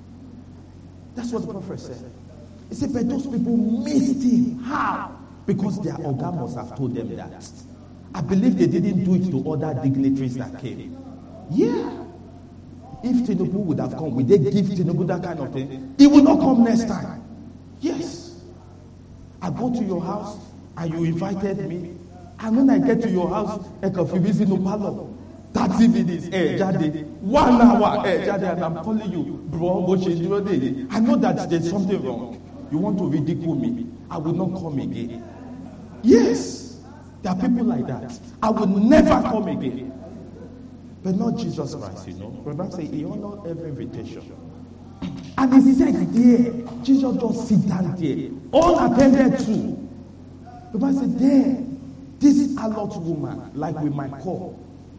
Speaker 1: That's what the prophet said. He said, but those people missed him. How? Because their organ must have told them that. I believe they didn't do it to other dignitaries that came. Yeah. If Tinubu would have come, would they give Tinubu that kind of thing? He will not come next time. Yes. I go to your house and you invited me. And when I get to your house, I can feel busy no palo. thirty minutes, eh, Jade. One hour, eh, Jade, and I'm calling you, bro, I know that there's something wrong. You want to ridicule me. I will not come again. Yes. There are people like that. I will never come again. But not Jesus Christ, you know. The Bible says he honored every invitation. And he said there, Jesus just sit down there, all attended to. The Bible said there, this harlot woman, like we might call,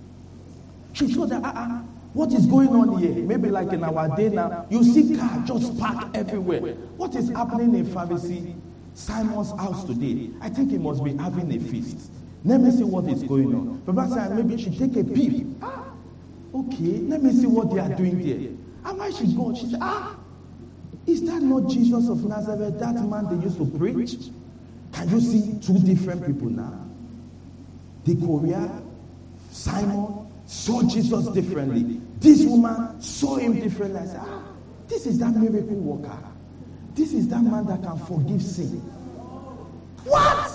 Speaker 1: she saw that, uh, uh, what is going on here? Maybe like in our day now, you see cars just parked everywhere. What is happening in Pharisee Simon's house today? I think he must be having a feast. Let me see what is going on. But said maybe she take a peep. Ah, okay, let me see what they are doing there. And why she go? She said, ah, is that not Jesus of Nazareth, that man they used to preach? Can you see two different people now? The Korea, Simon, saw Jesus differently. This woman saw him differently. I said, ah, this is that miracle worker. This is that man that can forgive sin. What?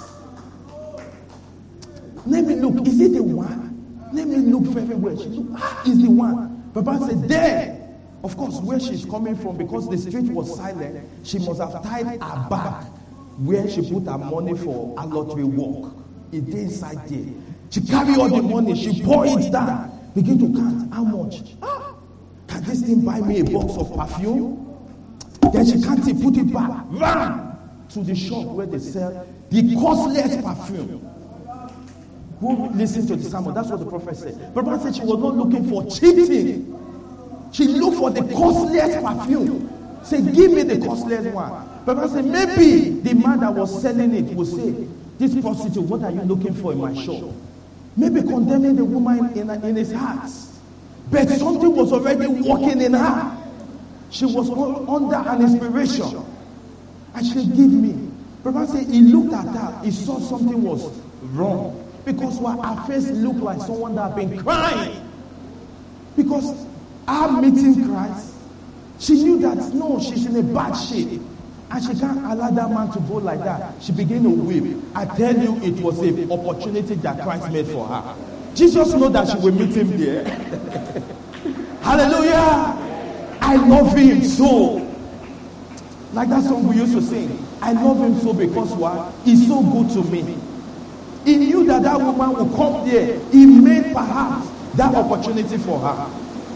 Speaker 1: Let me look. Is it the one? Let me look very well. She look, ah, is the one. Papa said, there. Of course, where she's coming from, because the street was silent, she must have tied her bag where she put her money for a lottery walk. It inside there. She carry all the money. She pour it down. Begin to count. How much? Ah, can this thing buy me a box of perfume? Then she can't put it back. Run to the shop where they sell the costliest perfume. Who listened to the sermon? That's what the prophet said. But the prophet said she was not looking for cheating. She looked for the costliest perfume. Say, give me the costliest one. But the prophet said, maybe the man that was selling it will say, this prostitute, what are you looking for in my shop? Maybe condemning the woman in, in his heart. But something was already working in her. She was under an inspiration. And she gave me. Brother said he looked at her. He saw something was wrong. Because well, her face looked like someone that had been crying. Because her meeting Christ, she knew that no, she's in a bad shape. And she can't allow that man to go like that. She began to weep. I tell you, it was an opportunity that Christ made for her. Jesus knew that she will meet him there. Hallelujah. I love him so. Like that song we used to sing. I love him so because what? He's so good to me. He knew that that woman would come there. He made perhaps that opportunity for her.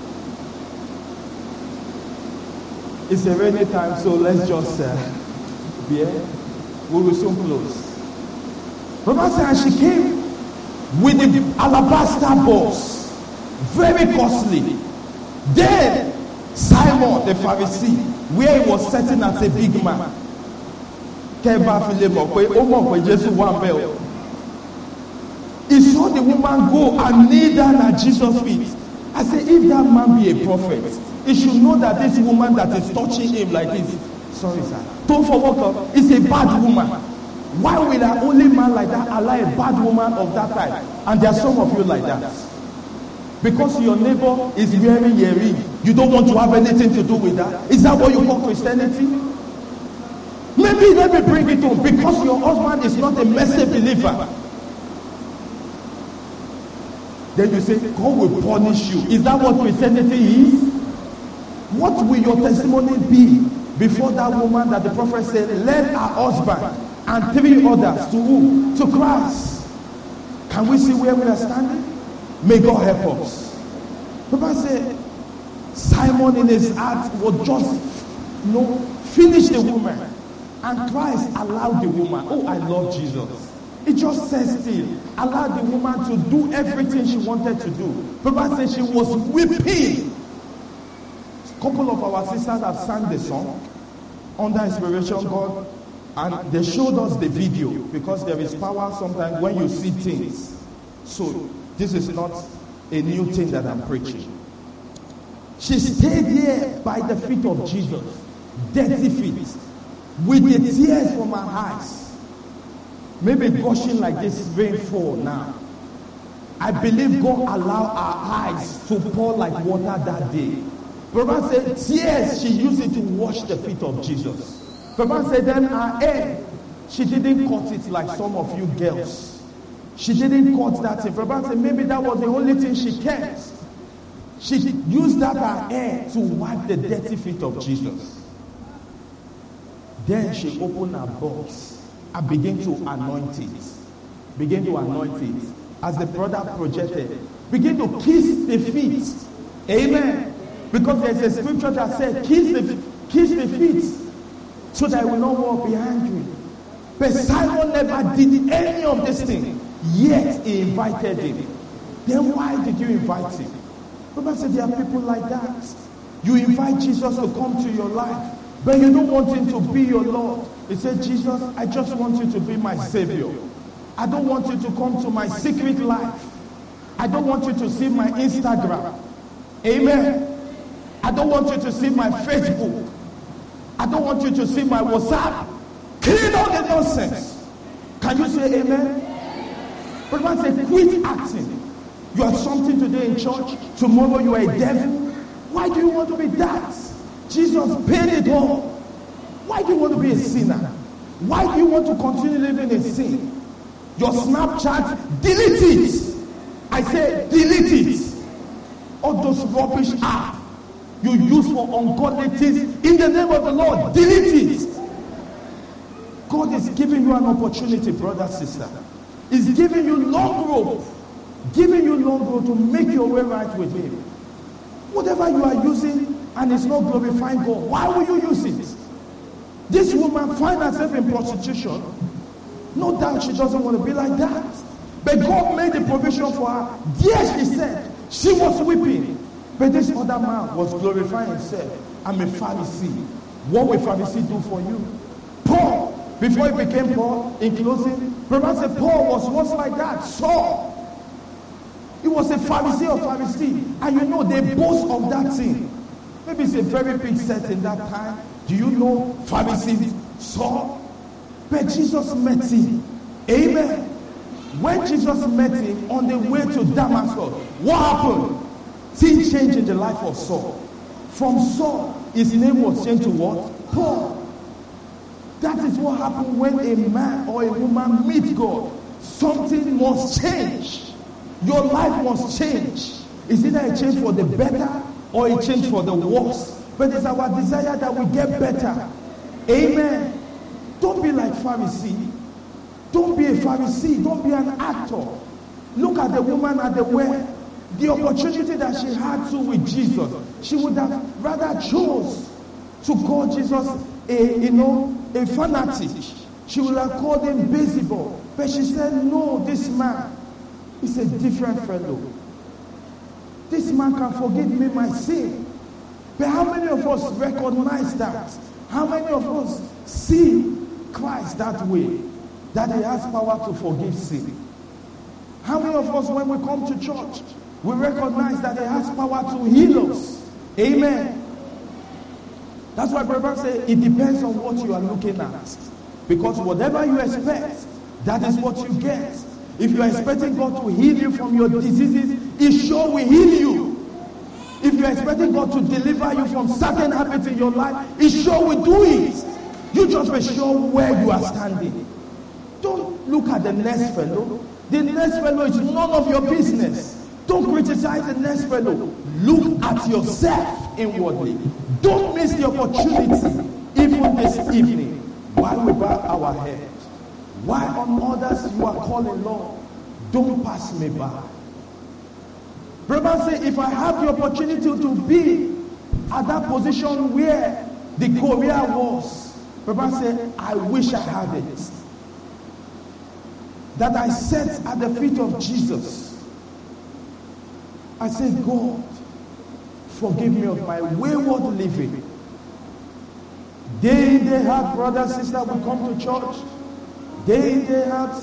Speaker 1: It's a rainy time, so let's just uh, be here. We will soon close. Remember, and she came with the alabaster box, very costly. Then Simon the Pharisee, where he was sitting as a big man, he saw the woman go and kneel down at Jesus' feet. I said, if that man be a prophet, he should know that this woman that is touching him like this, sorry sir, don't forget, is a bad woman. Why will an only man like that allow a bad woman of that type? And there are some of you like that. Because your neighbor is wearing earring, you don't want to have anything to do with that. Is that what you call Christianity? Maybe let me bring it home. Because your husband is not a messy believer, then you say, God will punish you. Is that what Christianity is? What will your testimony be before that woman that the prophet said, led her husband and three others to who? To Christ. Can we see where we are standing? May God help us. The Bible said, Simon in his heart would just, you know, finish the woman. And Christ allowed the woman. Oh, I love Jesus. It just says still, allowed the woman to do everything she wanted to do. The Bible said she was weeping. A couple of our sisters have sang the song under inspiration God, and they showed us the video because there is power sometimes when you see things. So this is not a new thing that I'm preaching. She stayed here by the feet of Jesus, dirty feet, with the tears from her eyes. Maybe gushing like this rainfall now. I believe God allowed our eyes to pour like water that day. Brother said tears, she used it to wash the feet of Jesus. Brother said then her hair, she didn't cut it like some of you girls. She didn't cut that thing. Brother said maybe that was the only thing she kept. She used that her hair to wipe the dirty feet of Jesus. Then she opened her box and begin to anoint it. Begin to anoint it. As the brother projected, begin to kiss the feet. Amen. Because there's a scripture that said, kiss the, kiss the feet so that I will not walk behind you. But Simon never did any of this thing. Yet he invited him. Then why did you invite him? Remember, said there are people like that. You invite Jesus to come to your life, but you don't want him to be your Lord. He said, Jesus, I just want you to be my Savior. I don't want you to come to my secret life. I don't want you to see my Instagram. Amen. I don't want you to see my Facebook. I don't want you to see my WhatsApp. Clean all the nonsense. Can you say amen? But man said, quit acting. You are something today in church. Tomorrow you are a devil. Why do you want to be that? Jesus paid it all. Why do you want to be a sinner? Why do you want to continue living in sin? Your Snapchat, delete it. I say delete it. All those rubbish apps you use for ungodly things, in the name of the Lord, delete it. God is giving you an opportunity, brother, sister. He's giving you long rope. Giving you long rope to make your way right with him. Whatever you are using and it's not glorifying God, why will you use it? This woman finds herself in prostitution. No doubt she doesn't want to be like that. But God made the provision for her. Yes, she said. She was weeping. But this other man was glorifying himself. I'm a Pharisee. What will Pharisee do for you? Paul, before he became Paul, in closing, remember said Paul was once like that. Saul. He was a Pharisee of Pharisee. And you know, they boast of that thing. Maybe it's a very big set in that time. Do you know Pharisee Saul? But Jesus met him. Amen. When Jesus met him on the way to Damascus, what happened? Thing changed in the life of Saul. From Saul, his name was changed to what? Paul. That is what happened when a man or a woman meets God. Something must change. Your life must change. It's either a change for the better or a change for the worse. But it's our desire that we get better. Amen. Don't be like Pharisee. Don't be a Pharisee. Don't be an actor. Look at the woman at the well. The opportunity that she had to with Jesus, she would have rather chose to call Jesus a, you know, a fanatic. She would have called him Beelzebub. But she said, no, this man is a different fellow. This man can forgive me my sin. But how many of us recognize that? How many of us see Christ that way? That he has power to forgive sin. How many of us, when we come to church, we recognize that he has power to heal us? Amen. That's why Bible says it depends on what you are looking at. Because whatever you expect, that is what you get. If you are expecting God to heal you from your diseases, He sure will heal you. If you are expecting God to deliver you from certain habits in your life, He sure will do it. You just be sure where you are standing. Don't look at the next fellow. The next fellow is none of your business. Don't criticize the next fellow. Look at yourself inwardly. Don't miss the opportunity, even this evening, while we bow our heads. Why on others you are calling, Lord, don't pass me by. Brother say, if I have the opportunity to be at that position where the Korea was, Brother say, I wish I had it. That I sat at the feet of Jesus. I said, God, forgive me of my wayward living. Day in, day out, brother, sister, we come to church. Day in, day out.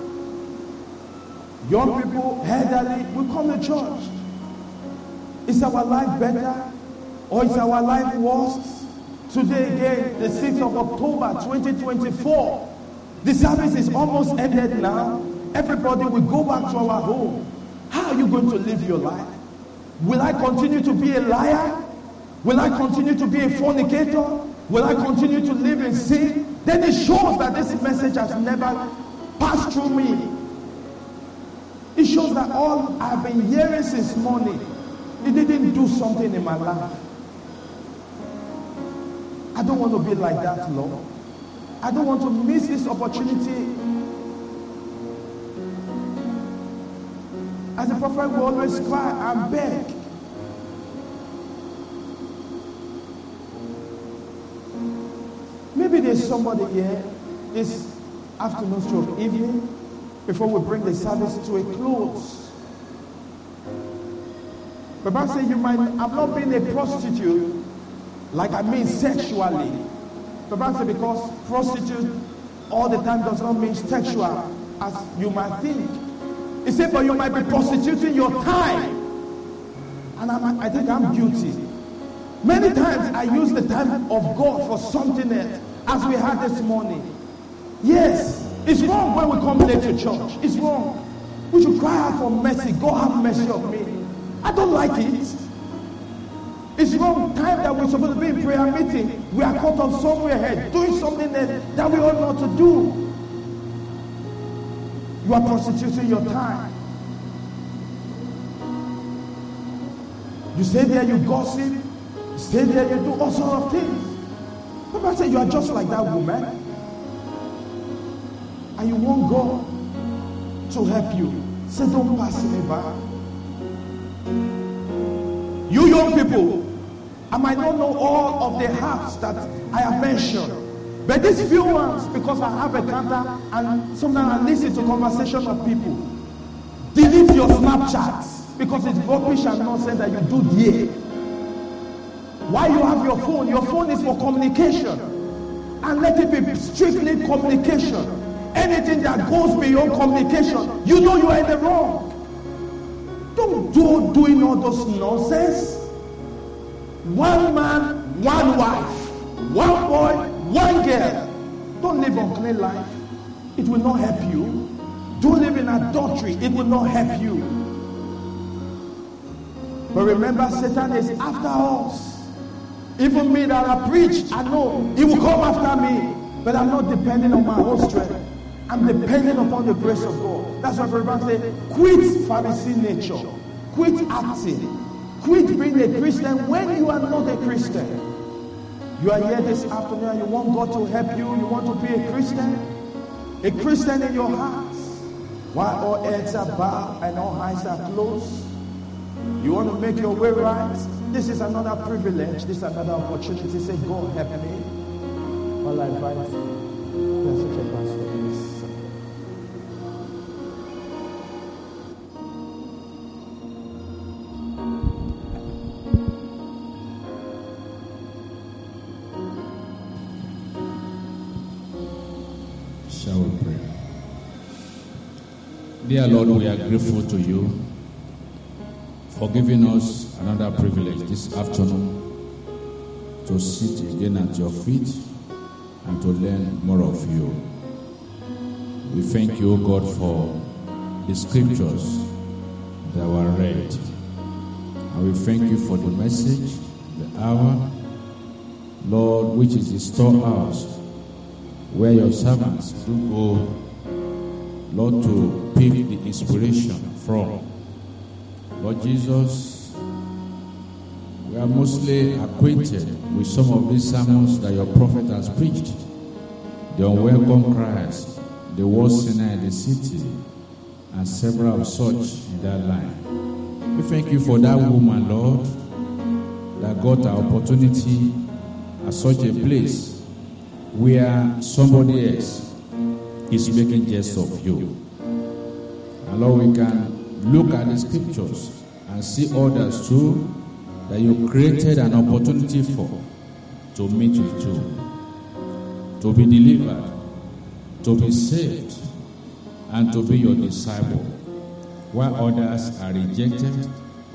Speaker 1: Young people, elderly, we come to church. Is our life better? Or is our life worse? Today again, the sixth of October, twenty twenty-four. The service is almost ended now. Everybody will go back to our home. How are you going to live your life? Will I continue to be a liar? Will I continue to be a fornicator? Will I continue to live in sin? Then it shows that this message has never passed through me. It shows that all I've been hearing since morning, it didn't do something in my life. I don't want to be like that, Lord. I don't want to miss this opportunity. As a prophet will always cry and beg. Maybe there's somebody here this afternoon stroke evening before we bring the service to a close. The Bible says you might have not been a prostitute, like I mean sexually. The Bible says because prostitute all the time does not mean sexual as you might think. He said, but you might be prostituting your time. And I'm, I think I'm guilty. Many times I use the time of God for something else, as we had this morning. Yes, it's wrong when we come late to church. It's wrong. We should cry out for mercy. God have mercy on me. I don't like it. It's wrong. Time that we're supposed to be in prayer meeting, we are caught up somewhere ahead, doing something that, that we ought not to do. You are prostituting your time. You stay there, you gossip. You stay there, you do all sorts of things. But say you are just like that woman. And you want God to help you. Say, don't pass me by. You young people, I might not know all of the hearts that I have mentioned. But these few ones, because I have a counter and sometimes I listen to conversation of people. Delete your Snapchats because it's rubbish and nonsense that you do there. Why you have your phone? Your phone is for communication. And let it be strictly communication. Anything that goes beyond communication, you know you are in the wrong. Don't do doing all those nonsense. One man, one wife, one boy, one girl. Don't live unclean life. It will not help you. Don't live in adultery. It will not help you. But remember, Satan is after us. Even me that I preach, I know he will come after me. But I'm not depending on my own strength. I'm depending upon the grace of God. That's why Bible says, quit Pharisee nature. Quit acting. Quit being a Christian when you are not a Christian. You are here this afternoon and you want God to help you. You want to be a Christian. A Christian in your heart. While all heads are bowed and all eyes are closed. You want to make your way right. This is another privilege. This is another opportunity. Say, God help me. While I invite you. That's such a pastor.
Speaker 2: Shall we pray? Dear Lord, we are grateful to you for giving us another privilege this afternoon to sit again at your feet and to learn more of you. We thank you, God, for the scriptures that were read. And we thank you for the message, the hour, Lord, which is the storehouse where your servants do go, Lord, to pick the inspiration from. Lord Jesus, we are mostly acquainted with some of these sermons that your prophet has preached. The unwelcome cries, the worst sinner in the city, and several of such in that line. We thank you for that woman, Lord, that got an opportunity at such a place where somebody else is making jest of you. And Lord, we can look at the scriptures and see others too that you created an opportunity for to meet with you, to be delivered, to be saved, and to be your disciple, while others are rejected,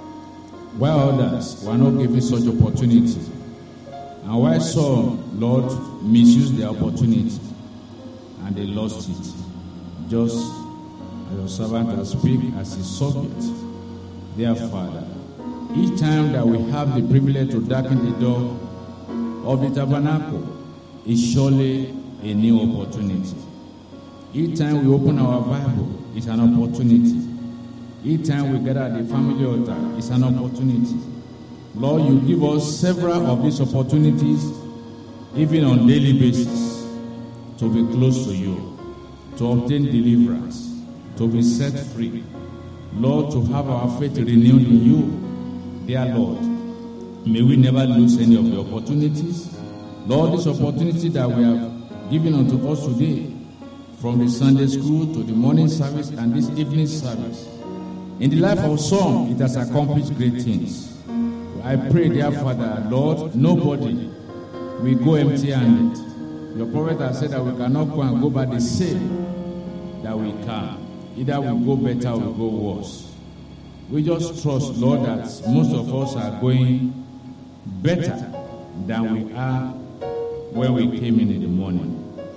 Speaker 2: while others were not given such opportunity, and while some, Lord, misused the opportunity and they lost it. Just as your servant has speak as his subject. Dear Father, each time that we have the privilege to darken the door of the tabernacle is surely a new opportunity. Each time we open our Bible, it's an opportunity. Each time we gather at the family altar, it's an opportunity. Lord, you give us several of these opportunities, even on daily basis, to be close to you, to obtain deliverance, to be set free. Lord, to have our faith renewed in you. Dear Lord, may we never lose any of the opportunities. Lord, this opportunity that we have given unto us today, from the Sunday school to the morning service and this evening service, in the life of some, it has accomplished great things. I pray, dear Father, Lord, nobody will go empty-handed. Your prophet has said that we cannot go and go back the same that we can. Either we go better or we go worse. We just trust, Lord, that most of us are going better than we are when we came in in the morning.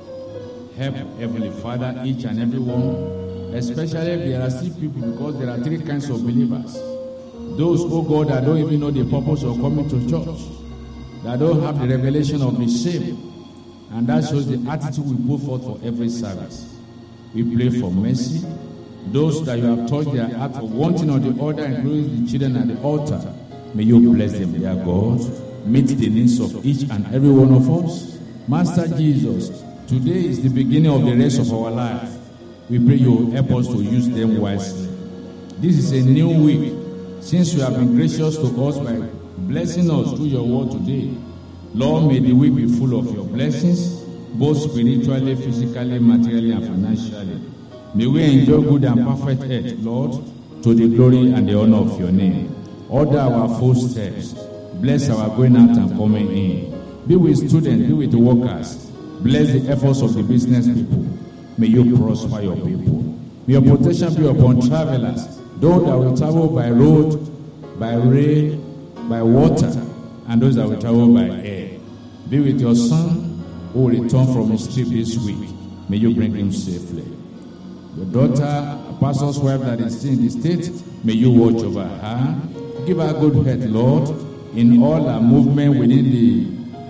Speaker 2: Help, Heavenly Father, each and every one, especially if there are still people, because there are three kinds of believers. Those, oh God, that don't even know the purpose of coming to church, that don't have the revelation of the shame, and that shows the attitude we put forth for every service. We pray for mercy. Those that you have touched their heart of wanting or the other, including the children at the altar, may you bless them, dear God. Meet the needs of each and every one of us. Master Jesus, today is the beginning of the rest of our life. We pray you will help us to use them wisely. This is a new week. Since you have been gracious to us by blessing us through your word today, Lord, may the week be full of your blessings, both spiritually, physically, materially, and financially. May we enjoy good and perfect health, Lord, to the glory and the honor of your name. Order our footsteps. Bless our going out and coming in. Be with students, be with the workers. Bless the efforts of the business people. May you prosper your people. May your protection be upon travelers, those that will travel by road, by rail, by water. and those that will travel by air. Be with your son who will return from his trip this week. May you bring him safely. Your daughter, a pastor's wife that is still in the state, may you watch over her. Give her good health, Lord, in all her movement within the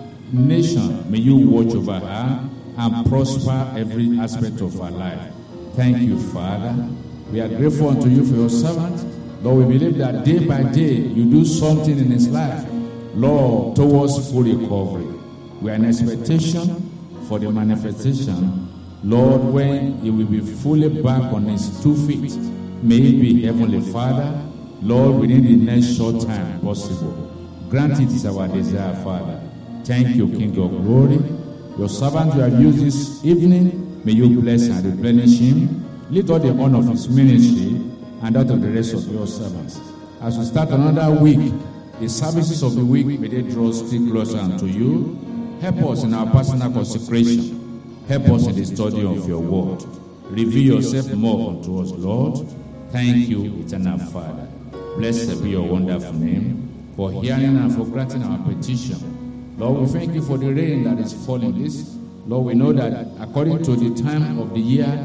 Speaker 2: nation. May you watch over her and prosper every aspect of her life. Thank you, Father. We are grateful unto you for your servant. Lord, we believe that day by day you do something in his life, Lord, towards full recovery. We are in expectation for the manifestation, Lord, when he will be fully back on his two feet. May it be, Heavenly Father, Lord, within the next short time possible. Grant it is our desire, Father. Thank you, King of Glory. Your servant you have used this evening, may you bless and replenish him. Lift all the honor of his ministry and that of the rest of your servants. As we start another week, the services of the week, may they draw still closer unto you. Help us in our personal consecration. Help us in the study of your word. Reveal yourself more unto us, Lord. Thank you, eternal Father. Blessed be your wonderful name for hearing and for granting our petition. Lord, we thank you for the rain that is falling. This, Lord, we know that according to the time of the year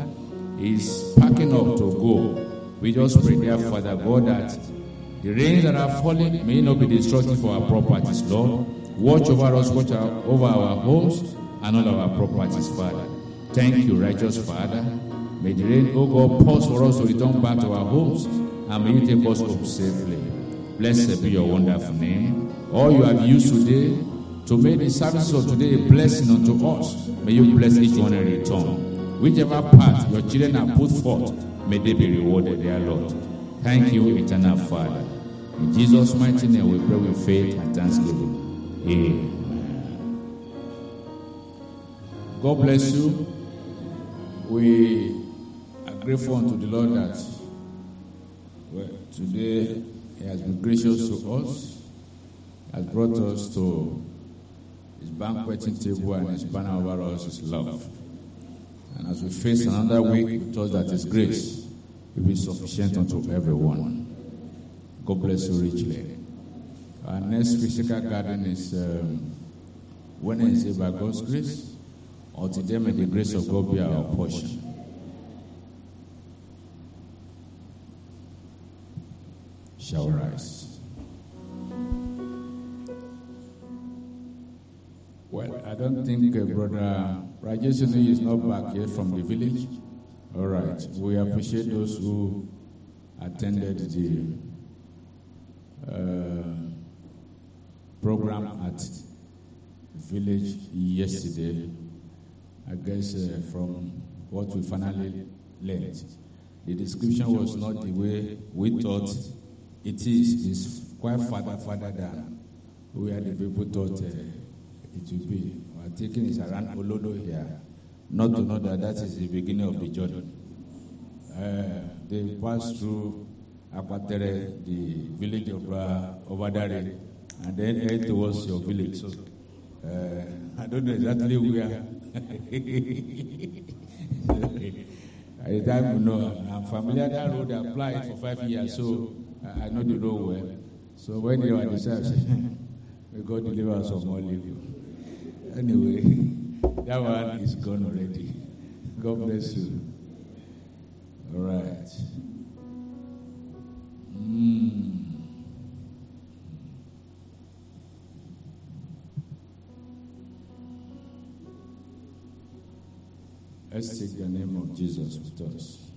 Speaker 2: is packing up to go. We just pray, dear Father God, that the rains that are falling may not be destructive for our properties, Lord. Watch over us, watch over our homes and all our properties, Father. Thank you, righteous Father. May the rain, oh God, pause for us to return back to our homes, and may you take us home safely. Blessed be your wonderful name. All you have used today to make the service of today a blessing unto us, may you bless each one in return. Whichever part your children have put forth, may they be rewarded, dear Lord. Thank you, eternal Father. In Jesus' mighty name we pray with faith and thanksgiving. Amen. God bless you. We are grateful unto the Lord that well, today He has been gracious to us, has brought us to His banqueting table, and His banner over us is love. And as we face another week, we trust that His grace will be sufficient unto everyone. God bless you richly. Our next physical gathering is um, Wednesday by God's grace. Or today may the grace of God be our portion. Shall rise. Well, I don't think uh, Brother Rajesh is not back yet from the village. All right. We appreciate those who attended the uh, program at village yesterday. I guess uh, from what we finally learned, the description was not the way we thought it is. It's quite farther, farther than where the people thought uh, it would be. We're taking it around Olodo here, not to know that that is the beginning of the journey. Uh, they passed through Akwatere, the village of uh, Obadare, and then head towards your village. So, uh, I don't know exactly where. At the time, you know, I'm familiar that road. I applied for five years, so I know the road well. So when you are decided, may God deliver us from all evil. Anyway, that one is gone already. God bless you. All right. Mm. Let's take the name of Jesus with us.